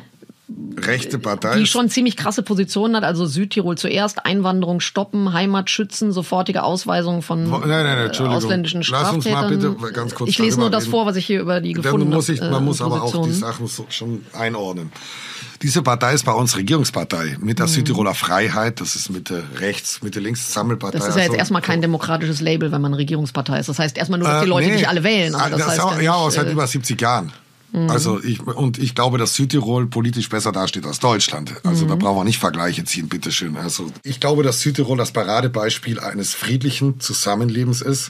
rechte Partei. die schon ziemlich krasse Positionen hat, also Südtirol zuerst, Einwanderung stoppen, Heimat schützen, sofortige Ausweisung von Wo- nein, nein, nein, äh, Entschuldigung. ausländischen Lass uns Straftätern. mal bitte ganz kurz ich lese nur darüber das reden. vor, was ich hier über die Dann gefunden muss ich, habe. man äh, muss aber auch die Positionen. Sachen so schon einordnen. Diese Partei ist bei uns Regierungspartei mit der Südtiroler Freiheit. Das ist Mitte rechts, Mitte links Sammelpartei. Das ist ja jetzt Also- erstmal kein demokratisches Label, wenn man Regierungspartei ist. Das heißt erstmal nur, dass die Leute Äh, nee. nicht alle wählen. Aber Ah, das das heißt auch, ja, nicht, ja, aber seit äh, über siebzig Jahren. Also ich, und ich glaube, dass Südtirol politisch besser dasteht als Deutschland. Also da brauchen wir nicht Vergleiche ziehen, bitteschön. Also ich glaube, dass Südtirol das Paradebeispiel eines friedlichen Zusammenlebens ist.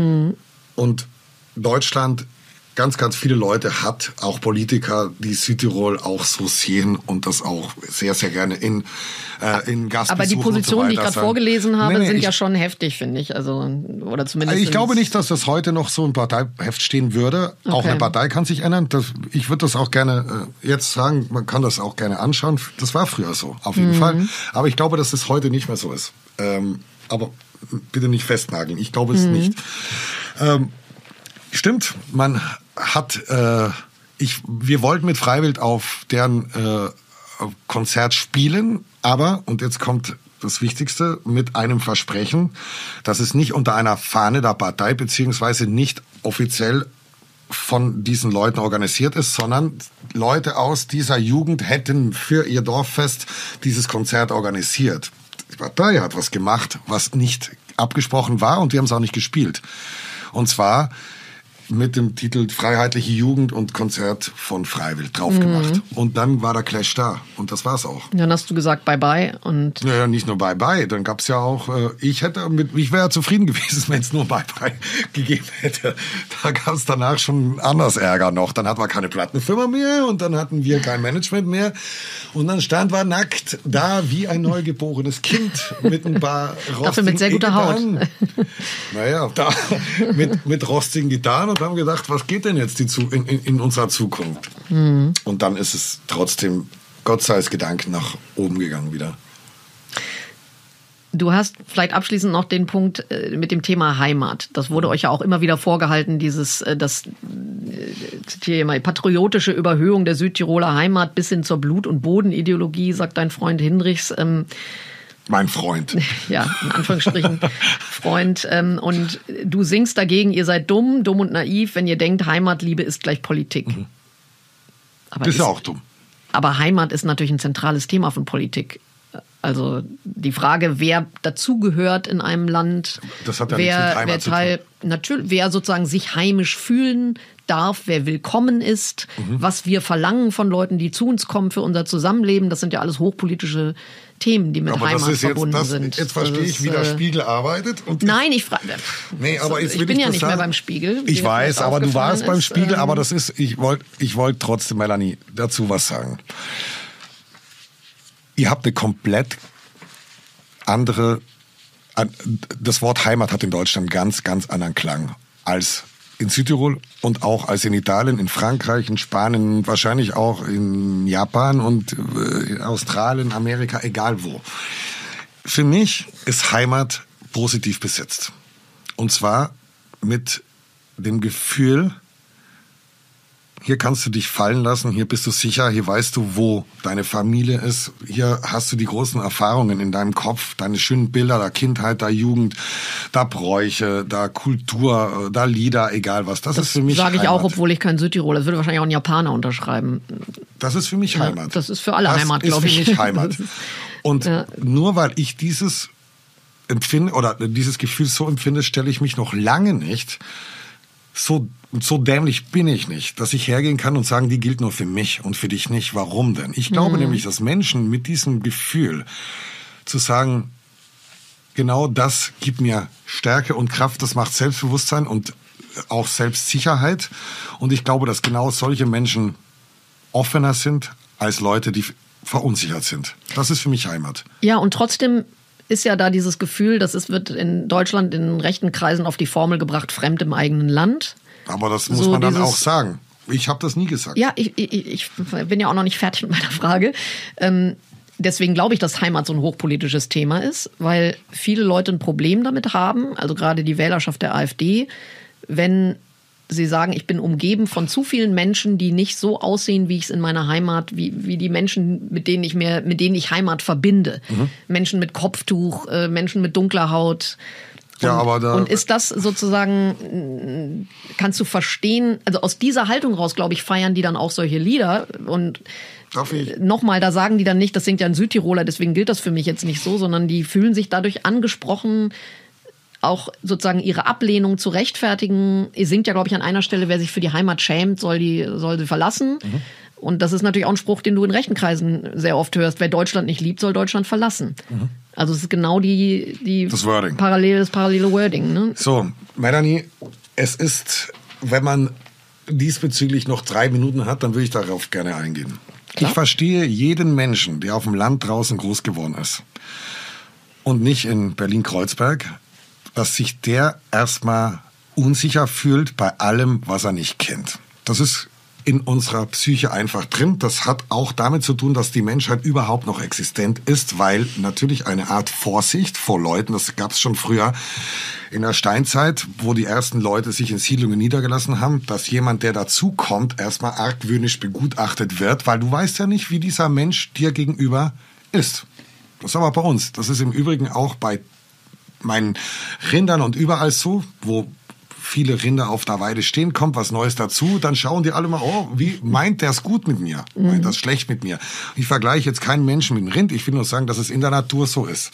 Und Deutschland, ganz, ganz viele Leute hat, auch Politiker, die Südtirol auch so sehen und das auch sehr, sehr gerne in, äh, in Gastbesuchen aber die Positionen, und so die ich gerade sagen. vorgelesen habe, Nee, nee, sind ich, ja schon heftig, finde ich. Also, oder zumindest. ich glaube sind's- nicht, dass das heute noch so im Parteiheft stehen würde. Auch Okay. eine Partei kann sich ändern. Das, ich würde das auch gerne äh, jetzt sagen, man kann das auch gerne anschauen. Das war früher so, auf jeden Mhm. Fall. Aber ich glaube, dass es heute nicht mehr so ist. Ähm, aber bitte nicht festnageln. Ich glaube es Mhm. nicht. Ähm, stimmt, man hat, äh, ich, wir wollten mit Freiwild auf deren äh, Konzert spielen, aber, und jetzt kommt das Wichtigste, mit einem Versprechen, dass es nicht unter einer Fahne der Partei beziehungsweise nicht offiziell von diesen Leuten organisiert ist, sondern Leute aus dieser Jugend hätten für ihr Dorffest dieses Konzert organisiert. Die Partei hat was gemacht, was nicht abgesprochen war, und wir haben es auch nicht gespielt. Und zwar mit dem Titel Freiheitliche Jugend und Konzert von Freiwild drauf gemacht. Mhm. Und dann war der Clash da. Und das war's auch. Dann hast du gesagt Bye-bye. Und naja, nicht nur Bye-bye. Dann gab's ja auch, äh, ich hätte mit, ich wäre ja zufrieden gewesen, wenn es nur Bye-bye gegeben hätte. Da gab's danach schon anders Ärger noch. Dann hatten wir keine Plattenfirma mehr und dann hatten wir kein Management mehr. Und dann stand wir nackt da wie ein neugeborenes Kind mit ein paar rostigen Dafür mit sehr guter Haut. Naja, da mit, mit rostigen Gitarren. Und haben gedacht, was geht denn jetzt in, in, in unserer Zukunft? Mhm. Und dann ist es trotzdem, Gott sei es Gedank, nach oben gegangen wieder. Du hast vielleicht abschließend noch den Punkt äh, mit dem Thema Heimat. Das wurde euch ja auch immer wieder vorgehalten, dieses, äh, das äh, zitiere mal, patriotische Überhöhung der Südtiroler Heimat bis hin zur Blut- und Bodenideologie, sagt dein Freund Hinrichs. Ähm, Mein Freund. Ja, in Anführungsstrichen Freund. Ähm, und du singst dagegen, ihr seid dumm, dumm und naiv, wenn ihr denkt, Heimatliebe ist gleich Politik. Mhm. Aber ist ja auch dumm. Aber Heimat ist natürlich ein zentrales Thema von Politik. Also die Frage, wer dazugehört in einem Land, das hat ja wer, nichts mit Heimat wer zu Teil, tun. Natürlich, wer sozusagen sich heimisch fühlen darf, wer willkommen ist, mhm. was wir verlangen von Leuten, die zu uns kommen für unser Zusammenleben, das sind ja alles hochpolitische Themen, die mit aber Heimat das ist verbunden jetzt, das, sind. Jetzt verstehe das ich, wie der Spiegel arbeitet. Und nein, ich frage. Nee, aber jetzt ich bin ja nicht sagen, mehr beim Spiegel. Ich weiß, aber du warst ist, beim Spiegel, ähm, aber das ist, ich wollte ich wollt trotzdem, Melanie, dazu was sagen. Ihr habt eine komplett andere, das Wort Heimat hat in Deutschland ganz, ganz anderen Klang als in Südtirol und auch als in Italien, in Frankreich, in Spanien, wahrscheinlich auch in Japan und in Australien, Amerika, egal wo. Für mich ist Heimat positiv besetzt. Und zwar mit dem Gefühl, hier kannst du dich fallen lassen, hier bist du sicher, hier weißt du, wo deine Familie ist, hier hast du die großen Erfahrungen in deinem Kopf, deine schönen Bilder der Kindheit, der Jugend, der Bräuche, der Kultur, der Lieder, egal was. Das, das ist für mich sage ich Heimat. auch, obwohl ich kein Südtiroler, das würde wahrscheinlich auch ein Japaner unterschreiben. Das ist für mich Heimat. Ja, das ist für alle das Heimat, glaube ich. Das ist für mich Heimat. Und ja. nur weil ich dieses empfinde oder dieses Gefühl so empfinde, stelle ich mich noch lange nicht so so dämlich bin ich nicht, dass ich hergehen kann und sagen, die gilt nur für mich und für dich nicht. Warum denn? Ich glaube mhm. nämlich, dass Menschen mit diesem Gefühl zu sagen, genau das gibt mir Stärke und Kraft, das macht Selbstbewusstsein und auch Selbstsicherheit. Und ich glaube, dass genau solche Menschen offener sind als Leute, die verunsichert sind. Das ist für mich Heimat. Ja, und trotzdem ist ja da dieses Gefühl, das ist, wird in Deutschland in rechten Kreisen auf die Formel gebracht, fremd im eigenen Land. Aber das muss so man dann dieses, auch sagen. Ich habe das nie gesagt. Ja, ich, ich, ich bin ja auch noch nicht fertig mit meiner Frage. Ähm, deswegen glaube ich, dass Heimat so ein hochpolitisches Thema ist, weil viele Leute ein Problem damit haben, also gerade die Wählerschaft der AfD, wenn sie sagen, ich bin umgeben von zu vielen Menschen, die nicht so aussehen, wie ich es in meiner Heimat, wie, wie die Menschen, mit denen ich mir, mit denen ich Heimat verbinde. Mhm. Menschen mit Kopftuch, äh, Menschen mit dunkler Haut. Und, ja, aber da, und ist das sozusagen, kannst du verstehen, also aus dieser Haltung raus, glaube ich, feiern die dann auch solche Lieder und nochmal, da sagen die dann nicht, das singt ja ein Südtiroler, deswegen gilt das für mich jetzt nicht so, sondern die fühlen sich dadurch angesprochen, auch sozusagen ihre Ablehnung zu rechtfertigen. Ihr singt ja, glaube ich, an einer Stelle, wer sich für die Heimat schämt, soll die soll sie verlassen. Mhm. Und das ist natürlich auch ein Spruch, den du in rechten Kreisen sehr oft hörst. Wer Deutschland nicht liebt, soll Deutschland verlassen. Mhm. Also es ist genau die, die das Wording. Parallel, das parallele Wording. Ne? So, Melanie, es ist, wenn man diesbezüglich noch drei Minuten hat, dann würde ich darauf gerne eingehen. Klar. Ich verstehe jeden Menschen, der auf dem Land draußen groß geworden ist und nicht in Berlin-Kreuzberg, dass sich der erstmal unsicher fühlt bei allem, was er nicht kennt. Das ist in unserer Psyche einfach drin. Das hat auch damit zu tun, dass die Menschheit überhaupt noch existent ist, weil natürlich eine Art Vorsicht vor Leuten, das gab es schon früher in der Steinzeit, wo die ersten Leute sich in Siedlungen niedergelassen haben, dass jemand, der dazukommt, erstmal argwöhnisch begutachtet wird, weil du weißt ja nicht, wie dieser Mensch dir gegenüber ist. Das ist aber bei uns. Das ist im Übrigen auch bei meinen Rindern und überall so, wo viele Rinder auf der Weide stehen, kommt was Neues dazu, dann schauen die alle mal, oh, wie meint der es gut mit mir? Mhm. Meint das schlecht mit mir? Ich vergleiche jetzt keinen Menschen mit einem Rind, ich will nur sagen, dass es in der Natur so ist.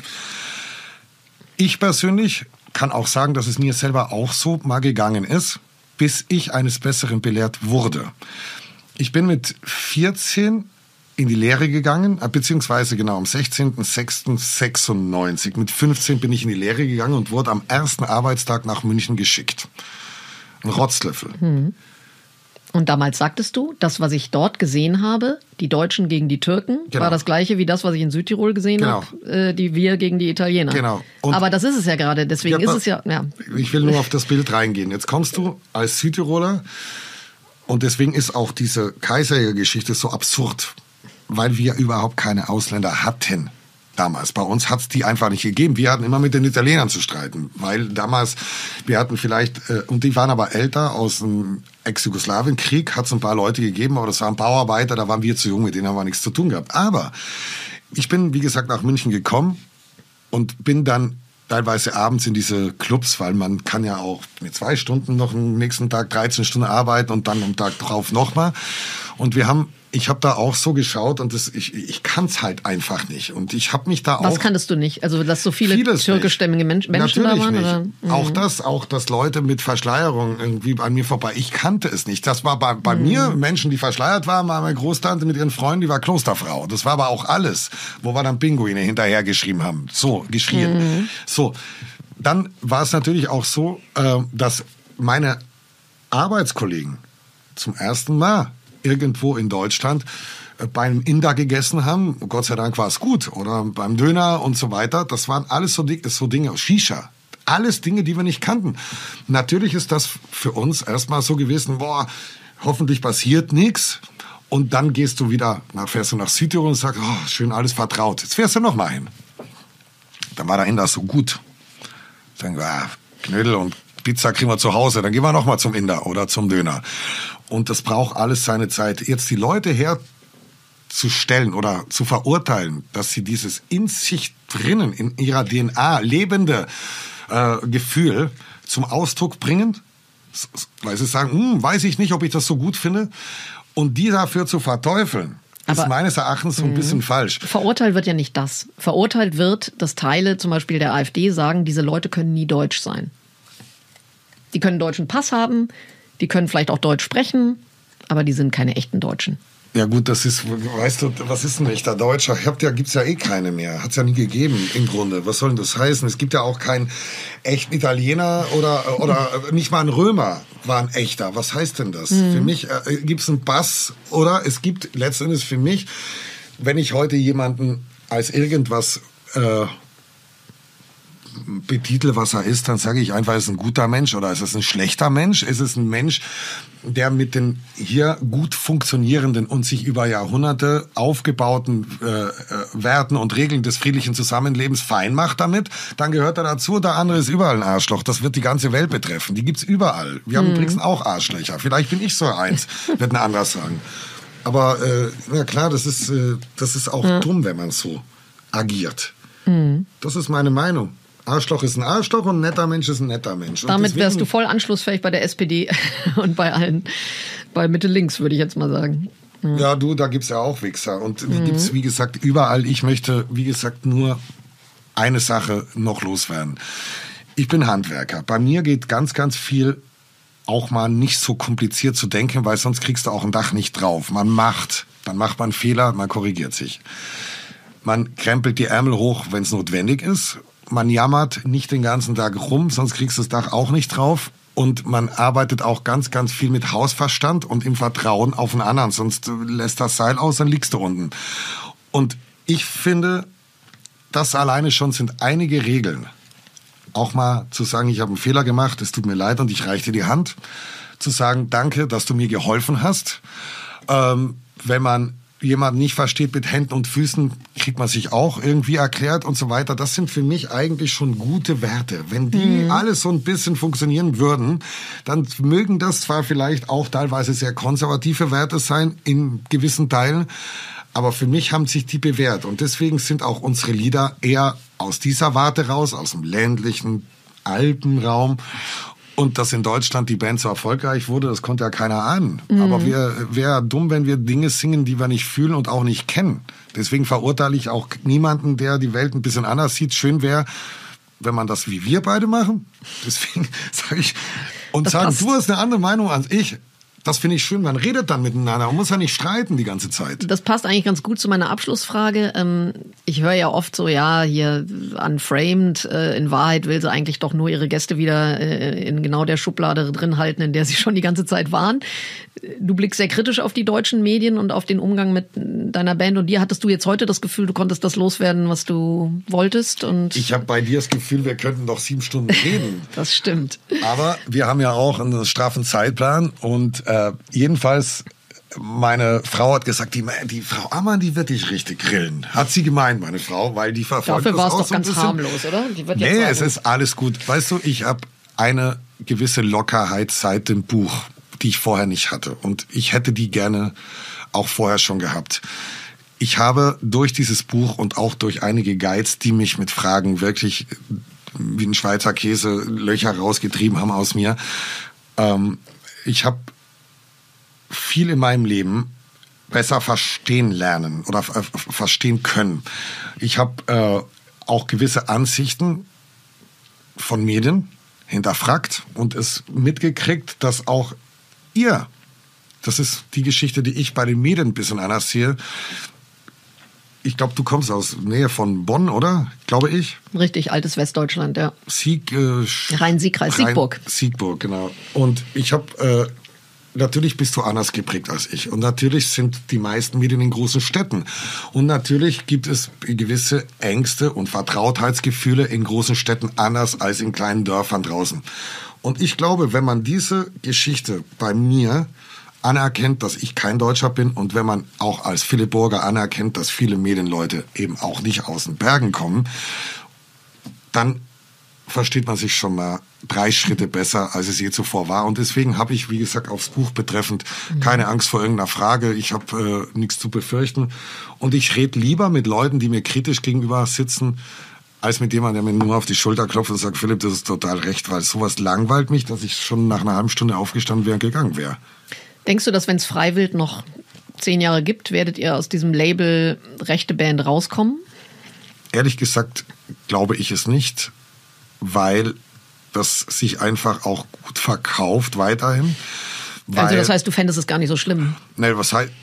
Ich persönlich kann auch sagen, dass es mir selber auch so mal gegangen ist, bis ich eines Besseren belehrt wurde. Ich bin mit vierzehn in die Lehre gegangen, beziehungsweise genau am sechzehnten sechsten sechsundneunzig. Mit fünfzehn bin ich in die Lehre gegangen und wurde am ersten Arbeitstag nach München geschickt. Ein Rotzlöffel. Hm. Und damals sagtest du, das, was ich dort gesehen habe, die Deutschen gegen die Türken, genau. war das Gleiche wie das, was ich in Südtirol gesehen genau. habe, äh, die wir gegen die Italiener. Genau. Und aber das ist es ja gerade, deswegen ja, ist es ja, ja... Ich will nur auf das Bild reingehen. Jetzt kommst du als Südtiroler und deswegen ist auch diese Kaiserjäger-Geschichte so absurd. Weil wir überhaupt keine Ausländer hatten damals. Bei uns hat es die einfach nicht gegeben. Wir hatten immer mit den Italienern zu streiten, weil damals, wir hatten vielleicht, äh, und die waren aber älter, aus dem Ex-Jugoslawien-Krieg hat es ein paar Leute gegeben, aber das waren Bauarbeiter, da waren wir zu jung, mit denen haben wir nichts zu tun gehabt. Aber ich bin, wie gesagt, nach München gekommen und bin dann teilweise abends in diese Clubs, weil man kann ja auch mit zwei Stunden noch am nächsten Tag dreizehn Stunden arbeiten und dann am Tag drauf nochmal. Und wir haben Ich habe da auch so geschaut und das, ich, ich kann es halt einfach nicht. Und ich habe mich da auch... Was kanntest du nicht? Also, dass so viele türkischstämmige Mensch, Menschen Natürlich da waren? Nicht. Oder? Mhm. Auch das, auch dass Leute mit Verschleierung irgendwie an mir vorbei... Ich kannte es nicht. Das war bei, bei mhm. mir, Menschen, die verschleiert waren, war meine Großtante mit ihren Freunden, die war Klosterfrau. Das war aber auch alles, wo wir dann Pinguine hinterher geschrieben haben. So, geschrien. Mhm. So, dann war es natürlich auch so, dass meine Arbeitskollegen zum ersten Mal irgendwo in Deutschland beim Inder gegessen haben. Gott sei Dank war es gut. Oder beim Döner und so weiter. Das waren alles so, so Dinge. Shisha. Alles Dinge, die wir nicht kannten. Natürlich ist das für uns erstmal so gewesen, boah, hoffentlich passiert nichts. Und dann gehst du wieder, nach, fährst du nach Südtirol und sagst, oh, schön alles vertraut. Jetzt fährst du noch mal hin. Dann war der Inder so gut. Dann ah, Knödel und Pizza kriegen wir zu Hause. Dann gehen wir noch mal zum Inder oder zum Döner. Und das braucht alles seine Zeit. Jetzt die Leute herzustellen oder zu verurteilen, dass sie dieses in sich drinnen, in ihrer D N A lebende äh, Gefühl zum Ausdruck bringen, weil sie sagen, hm, weiß ich nicht, ob ich das so gut finde. Und die dafür zu verteufeln, ist aber meines Erachtens so ein bisschen falsch. Verurteilt wird ja nicht das. Verurteilt wird, dass Teile zum Beispiel der AfD sagen, diese Leute können nie deutsch sein. Die können einen deutschen Pass haben, die können vielleicht auch Deutsch sprechen, aber die sind keine echten Deutschen. Ja gut, das ist, weißt du, was ist ein echter Deutscher? Ich hab ja, gibt's ja eh keine mehr. Hat's ja nie gegeben im Grunde. Was soll denn das heißen? Es gibt ja auch keinen echten Italiener oder oder nicht mal ein Römer war ein echter. Was heißt denn das? Mhm. Für mich äh, gibt's einen Pass oder es gibt letztendlich für mich, wenn ich heute jemanden als irgendwas äh, betitel, was er ist, dann sage ich einfach, ist es ein guter Mensch oder ist es ein schlechter Mensch? Ist es ein Mensch, der mit den hier gut funktionierenden und sich über Jahrhunderte aufgebauten äh, Werten und Regeln des friedlichen Zusammenlebens fein macht damit? Dann gehört er dazu. Der andere ist überall ein Arschloch. Das wird die ganze Welt betreffen. Die gibt's überall. Wir haben mhm. übrigens auch Arschlöcher. Vielleicht bin ich so eins, wird ein anderer sagen. Aber äh, na klar, das ist, äh, das ist auch mhm. dumm, wenn man so agiert. Mhm. Das ist meine Meinung. Arschloch ist ein Arschloch und ein netter Mensch ist ein netter Mensch. Und damit wärst du voll anschlussfähig bei der S P D und bei allen, bei Mitte-Links, würde ich jetzt mal sagen. Mhm. Ja, du, da gibt's ja auch Wichser. Und mhm. gibt's, wie gesagt, überall. Ich möchte, wie gesagt, nur eine Sache noch loswerden. Ich bin Handwerker. Bei mir geht ganz, ganz viel auch mal nicht so kompliziert zu denken, weil sonst kriegst du auch ein Dach nicht drauf. Man macht, dann macht man Fehler, man korrigiert sich. Man krempelt die Ärmel hoch, wenn es notwendig ist. Man jammert nicht den ganzen Tag rum, sonst kriegst du das Dach auch nicht drauf. Und man arbeitet auch ganz, ganz viel mit Hausverstand und im Vertrauen auf den anderen. Sonst lässt das Seil aus, dann liegst du unten. Und ich finde, das alleine schon sind einige Regeln. Auch mal zu sagen, ich habe einen Fehler gemacht, es tut mir leid und ich reiche dir die Hand. zu sagen, danke, dass du mir geholfen hast. Ähm, wenn man jemanden nicht versteht mit Händen und Füßen, kriegt man sich auch irgendwie erklärt und so weiter. Das sind für mich eigentlich schon gute Werte. Wenn die mhm. alles so ein bisschen funktionieren würden, dann mögen das zwar vielleicht auch teilweise sehr konservative Werte sein, in gewissen Teilen, aber für mich haben sich die bewährt. Und deswegen sind auch unsere Lieder eher aus dieser Warte raus, aus dem ländlichen Alpenraum. Und dass in Deutschland die Band so erfolgreich wurde, das konnte ja keiner ahnen. Mhm. Aber wir wäre dumm, wenn wir Dinge singen, die wir nicht fühlen und auch nicht kennen. Deswegen verurteile ich auch niemanden, der die Welt ein bisschen anders sieht. Schön wäre, wenn man das wie wir beide machen. Deswegen sage ich, und das sagen, passt. Du hast eine andere Meinung als ich. Das finde ich schön, man redet dann miteinander, man muss ja nicht streiten die ganze Zeit. Das passt eigentlich ganz gut zu meiner Abschlussfrage. Ich höre ja oft so, ja, hier unframed, in Wahrheit will sie eigentlich doch nur ihre Gäste wieder in genau der Schublade drin halten, in der sie schon die ganze Zeit waren. Du blickst sehr kritisch auf die deutschen Medien und auf den Umgang mit deiner Band und dir. Hattest du jetzt heute das Gefühl, du konntest das loswerden, was du wolltest? Und ich habe bei dir das Gefühl, wir könnten doch sieben Stunden reden. Das stimmt. Aber wir haben ja auch einen straffen Zeitplan und Äh, jedenfalls, meine Frau hat gesagt, die, die Frau Ammann, die wird dich richtig grillen. Hat sie gemeint, meine Frau, weil die verfolgt Dafür war es auch doch so ein ganz bisschen harmlos, oder? Die wird nee, jetzt sagen, es ist alles gut. Weißt du, ich habe eine gewisse Lockerheit seit dem Buch, die ich vorher nicht hatte. Und ich hätte die gerne auch vorher schon gehabt. Ich habe durch dieses Buch und auch durch einige Guides, die mich mit Fragen wirklich wie ein Schweizer Käse Löcher rausgetrieben haben aus mir, ähm, ich habe viel in meinem Leben besser verstehen lernen oder äh, verstehen können. Ich habe äh, auch gewisse Ansichten von Medien hinterfragt und es mitgekriegt, dass auch ihr, das ist die Geschichte, die ich bei den Medien ein bisschen anders sehe. Ich glaube, du kommst aus Nähe von Bonn, oder? Glaube ich. Richtig, altes Westdeutschland, ja. Sieg, äh, Rhein-Sieg-Kreis, Siegburg. Siegburg, genau. Und ich habe äh, natürlich bist du anders geprägt als ich. Und natürlich sind die meisten Medien in großen Städten. Und natürlich gibt es gewisse Ängste und Vertrautheitsgefühle in großen Städten anders als in kleinen Dörfern draußen. Und ich glaube, wenn man diese Geschichte bei mir anerkennt, dass ich kein Deutscher bin und wenn man auch als Philipp Burger anerkennt, dass viele Medienleute eben auch nicht aus den Bergen kommen, dann versteht man sich schon mal drei Schritte besser, als es je zuvor war. Und deswegen habe ich, wie gesagt, aufs Buch betreffend keine Angst vor irgendeiner Frage. Ich habe äh, nichts zu befürchten. Und ich rede lieber mit Leuten, die mir kritisch gegenüber sitzen, als mit jemandem, der mir nur auf die Schulter klopft und sagt, Philipp, das ist total recht, weil sowas langweilt mich, dass ich schon nach einer halben Stunde aufgestanden wäre und gegangen wäre. Denkst du, dass wenn es Freiwild noch zehn Jahre gibt, werdet ihr aus diesem Label rechte Band rauskommen? Ehrlich gesagt glaube ich es nicht, weil das sich einfach auch gut verkauft weiterhin. Weil, also das heißt, du fändest es gar nicht so schlimm? Ne, was heißt,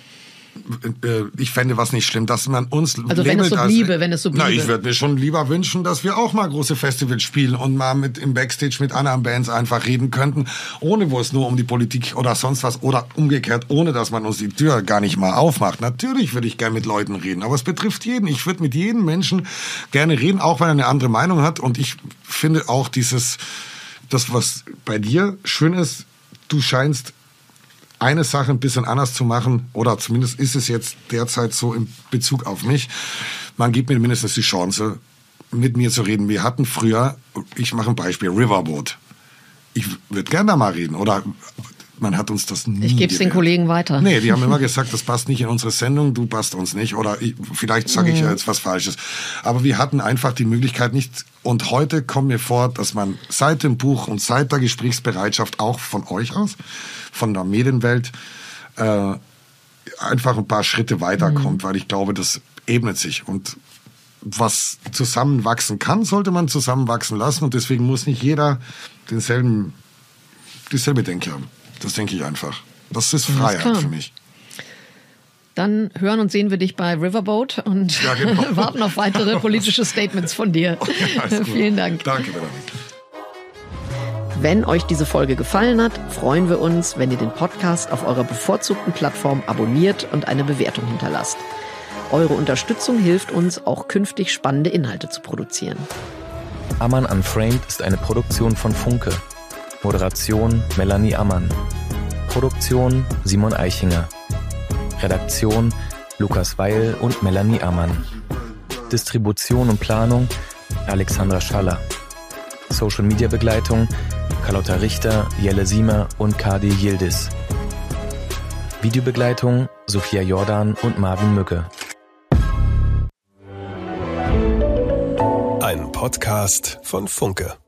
ich fände was nicht schlimm, dass man uns also wenn es so bliebe, als, wenn es so bliebe. Na, ich würde mir schon lieber wünschen, dass wir auch mal große Festivals spielen und mal mit im Backstage mit anderen Bands einfach reden könnten, ohne wo es nur um die Politik oder sonst was oder umgekehrt, ohne dass man uns die Tür gar nicht mal aufmacht. Natürlich würde ich gerne mit Leuten reden, aber es betrifft jeden. Ich würde mit jedem Menschen gerne reden, auch wenn er eine andere Meinung hat. Und ich finde auch dieses, das was bei dir schön ist, du scheinst eine Sache ein bisschen anders zu machen, oder zumindest ist es jetzt derzeit so in Bezug auf mich. Man gibt mir mindestens die Chance, mit mir zu reden. Wir hatten früher, ich mache ein Beispiel, Riverboat. Ich würde gerne da mal reden, oder man hat uns das nie Ich gebe es den Kollegen weiter. Nee, die haben immer gesagt, das passt nicht in unsere Sendung, du passt uns nicht, oder ich, vielleicht sage ich ja jetzt was Falsches. Aber wir hatten einfach die Möglichkeit nicht, und heute kommt mir vor, dass man seit dem Buch und seit der Gesprächsbereitschaft auch von euch aus, von der Medienwelt, äh, einfach ein paar Schritte weiterkommt, mhm. weil ich glaube, das ebnet sich. Und was zusammenwachsen kann, sollte man zusammenwachsen lassen. Und deswegen muss nicht jeder denselben, dieselbe Denke haben. Das denke ich einfach. Das ist Freiheit das für mich. Dann hören und sehen wir dich bei Riverboat und ja, genau. warten auf weitere politische Statements von dir. Ja, vielen Dank. Danke, Melanie. Wenn euch diese Folge gefallen hat, freuen wir uns, wenn ihr den Podcast auf eurer bevorzugten Plattform abonniert und eine Bewertung hinterlasst. Eure Unterstützung hilft uns, auch künftig spannende Inhalte zu produzieren. Ammann Unframed ist eine Produktion von Funke. Moderation Melanie Ammann. Produktion Simon Eichinger. Redaktion Lukas Weil und Melanie Ammann. Distribution und Planung Alexandra Schaller. Social Media Begleitung Carlotta Richter, Jelle Siemer und Kadi Yildiz. Videobegleitung Sophia Jordan und Marvin Mücke. Ein Podcast von Funke.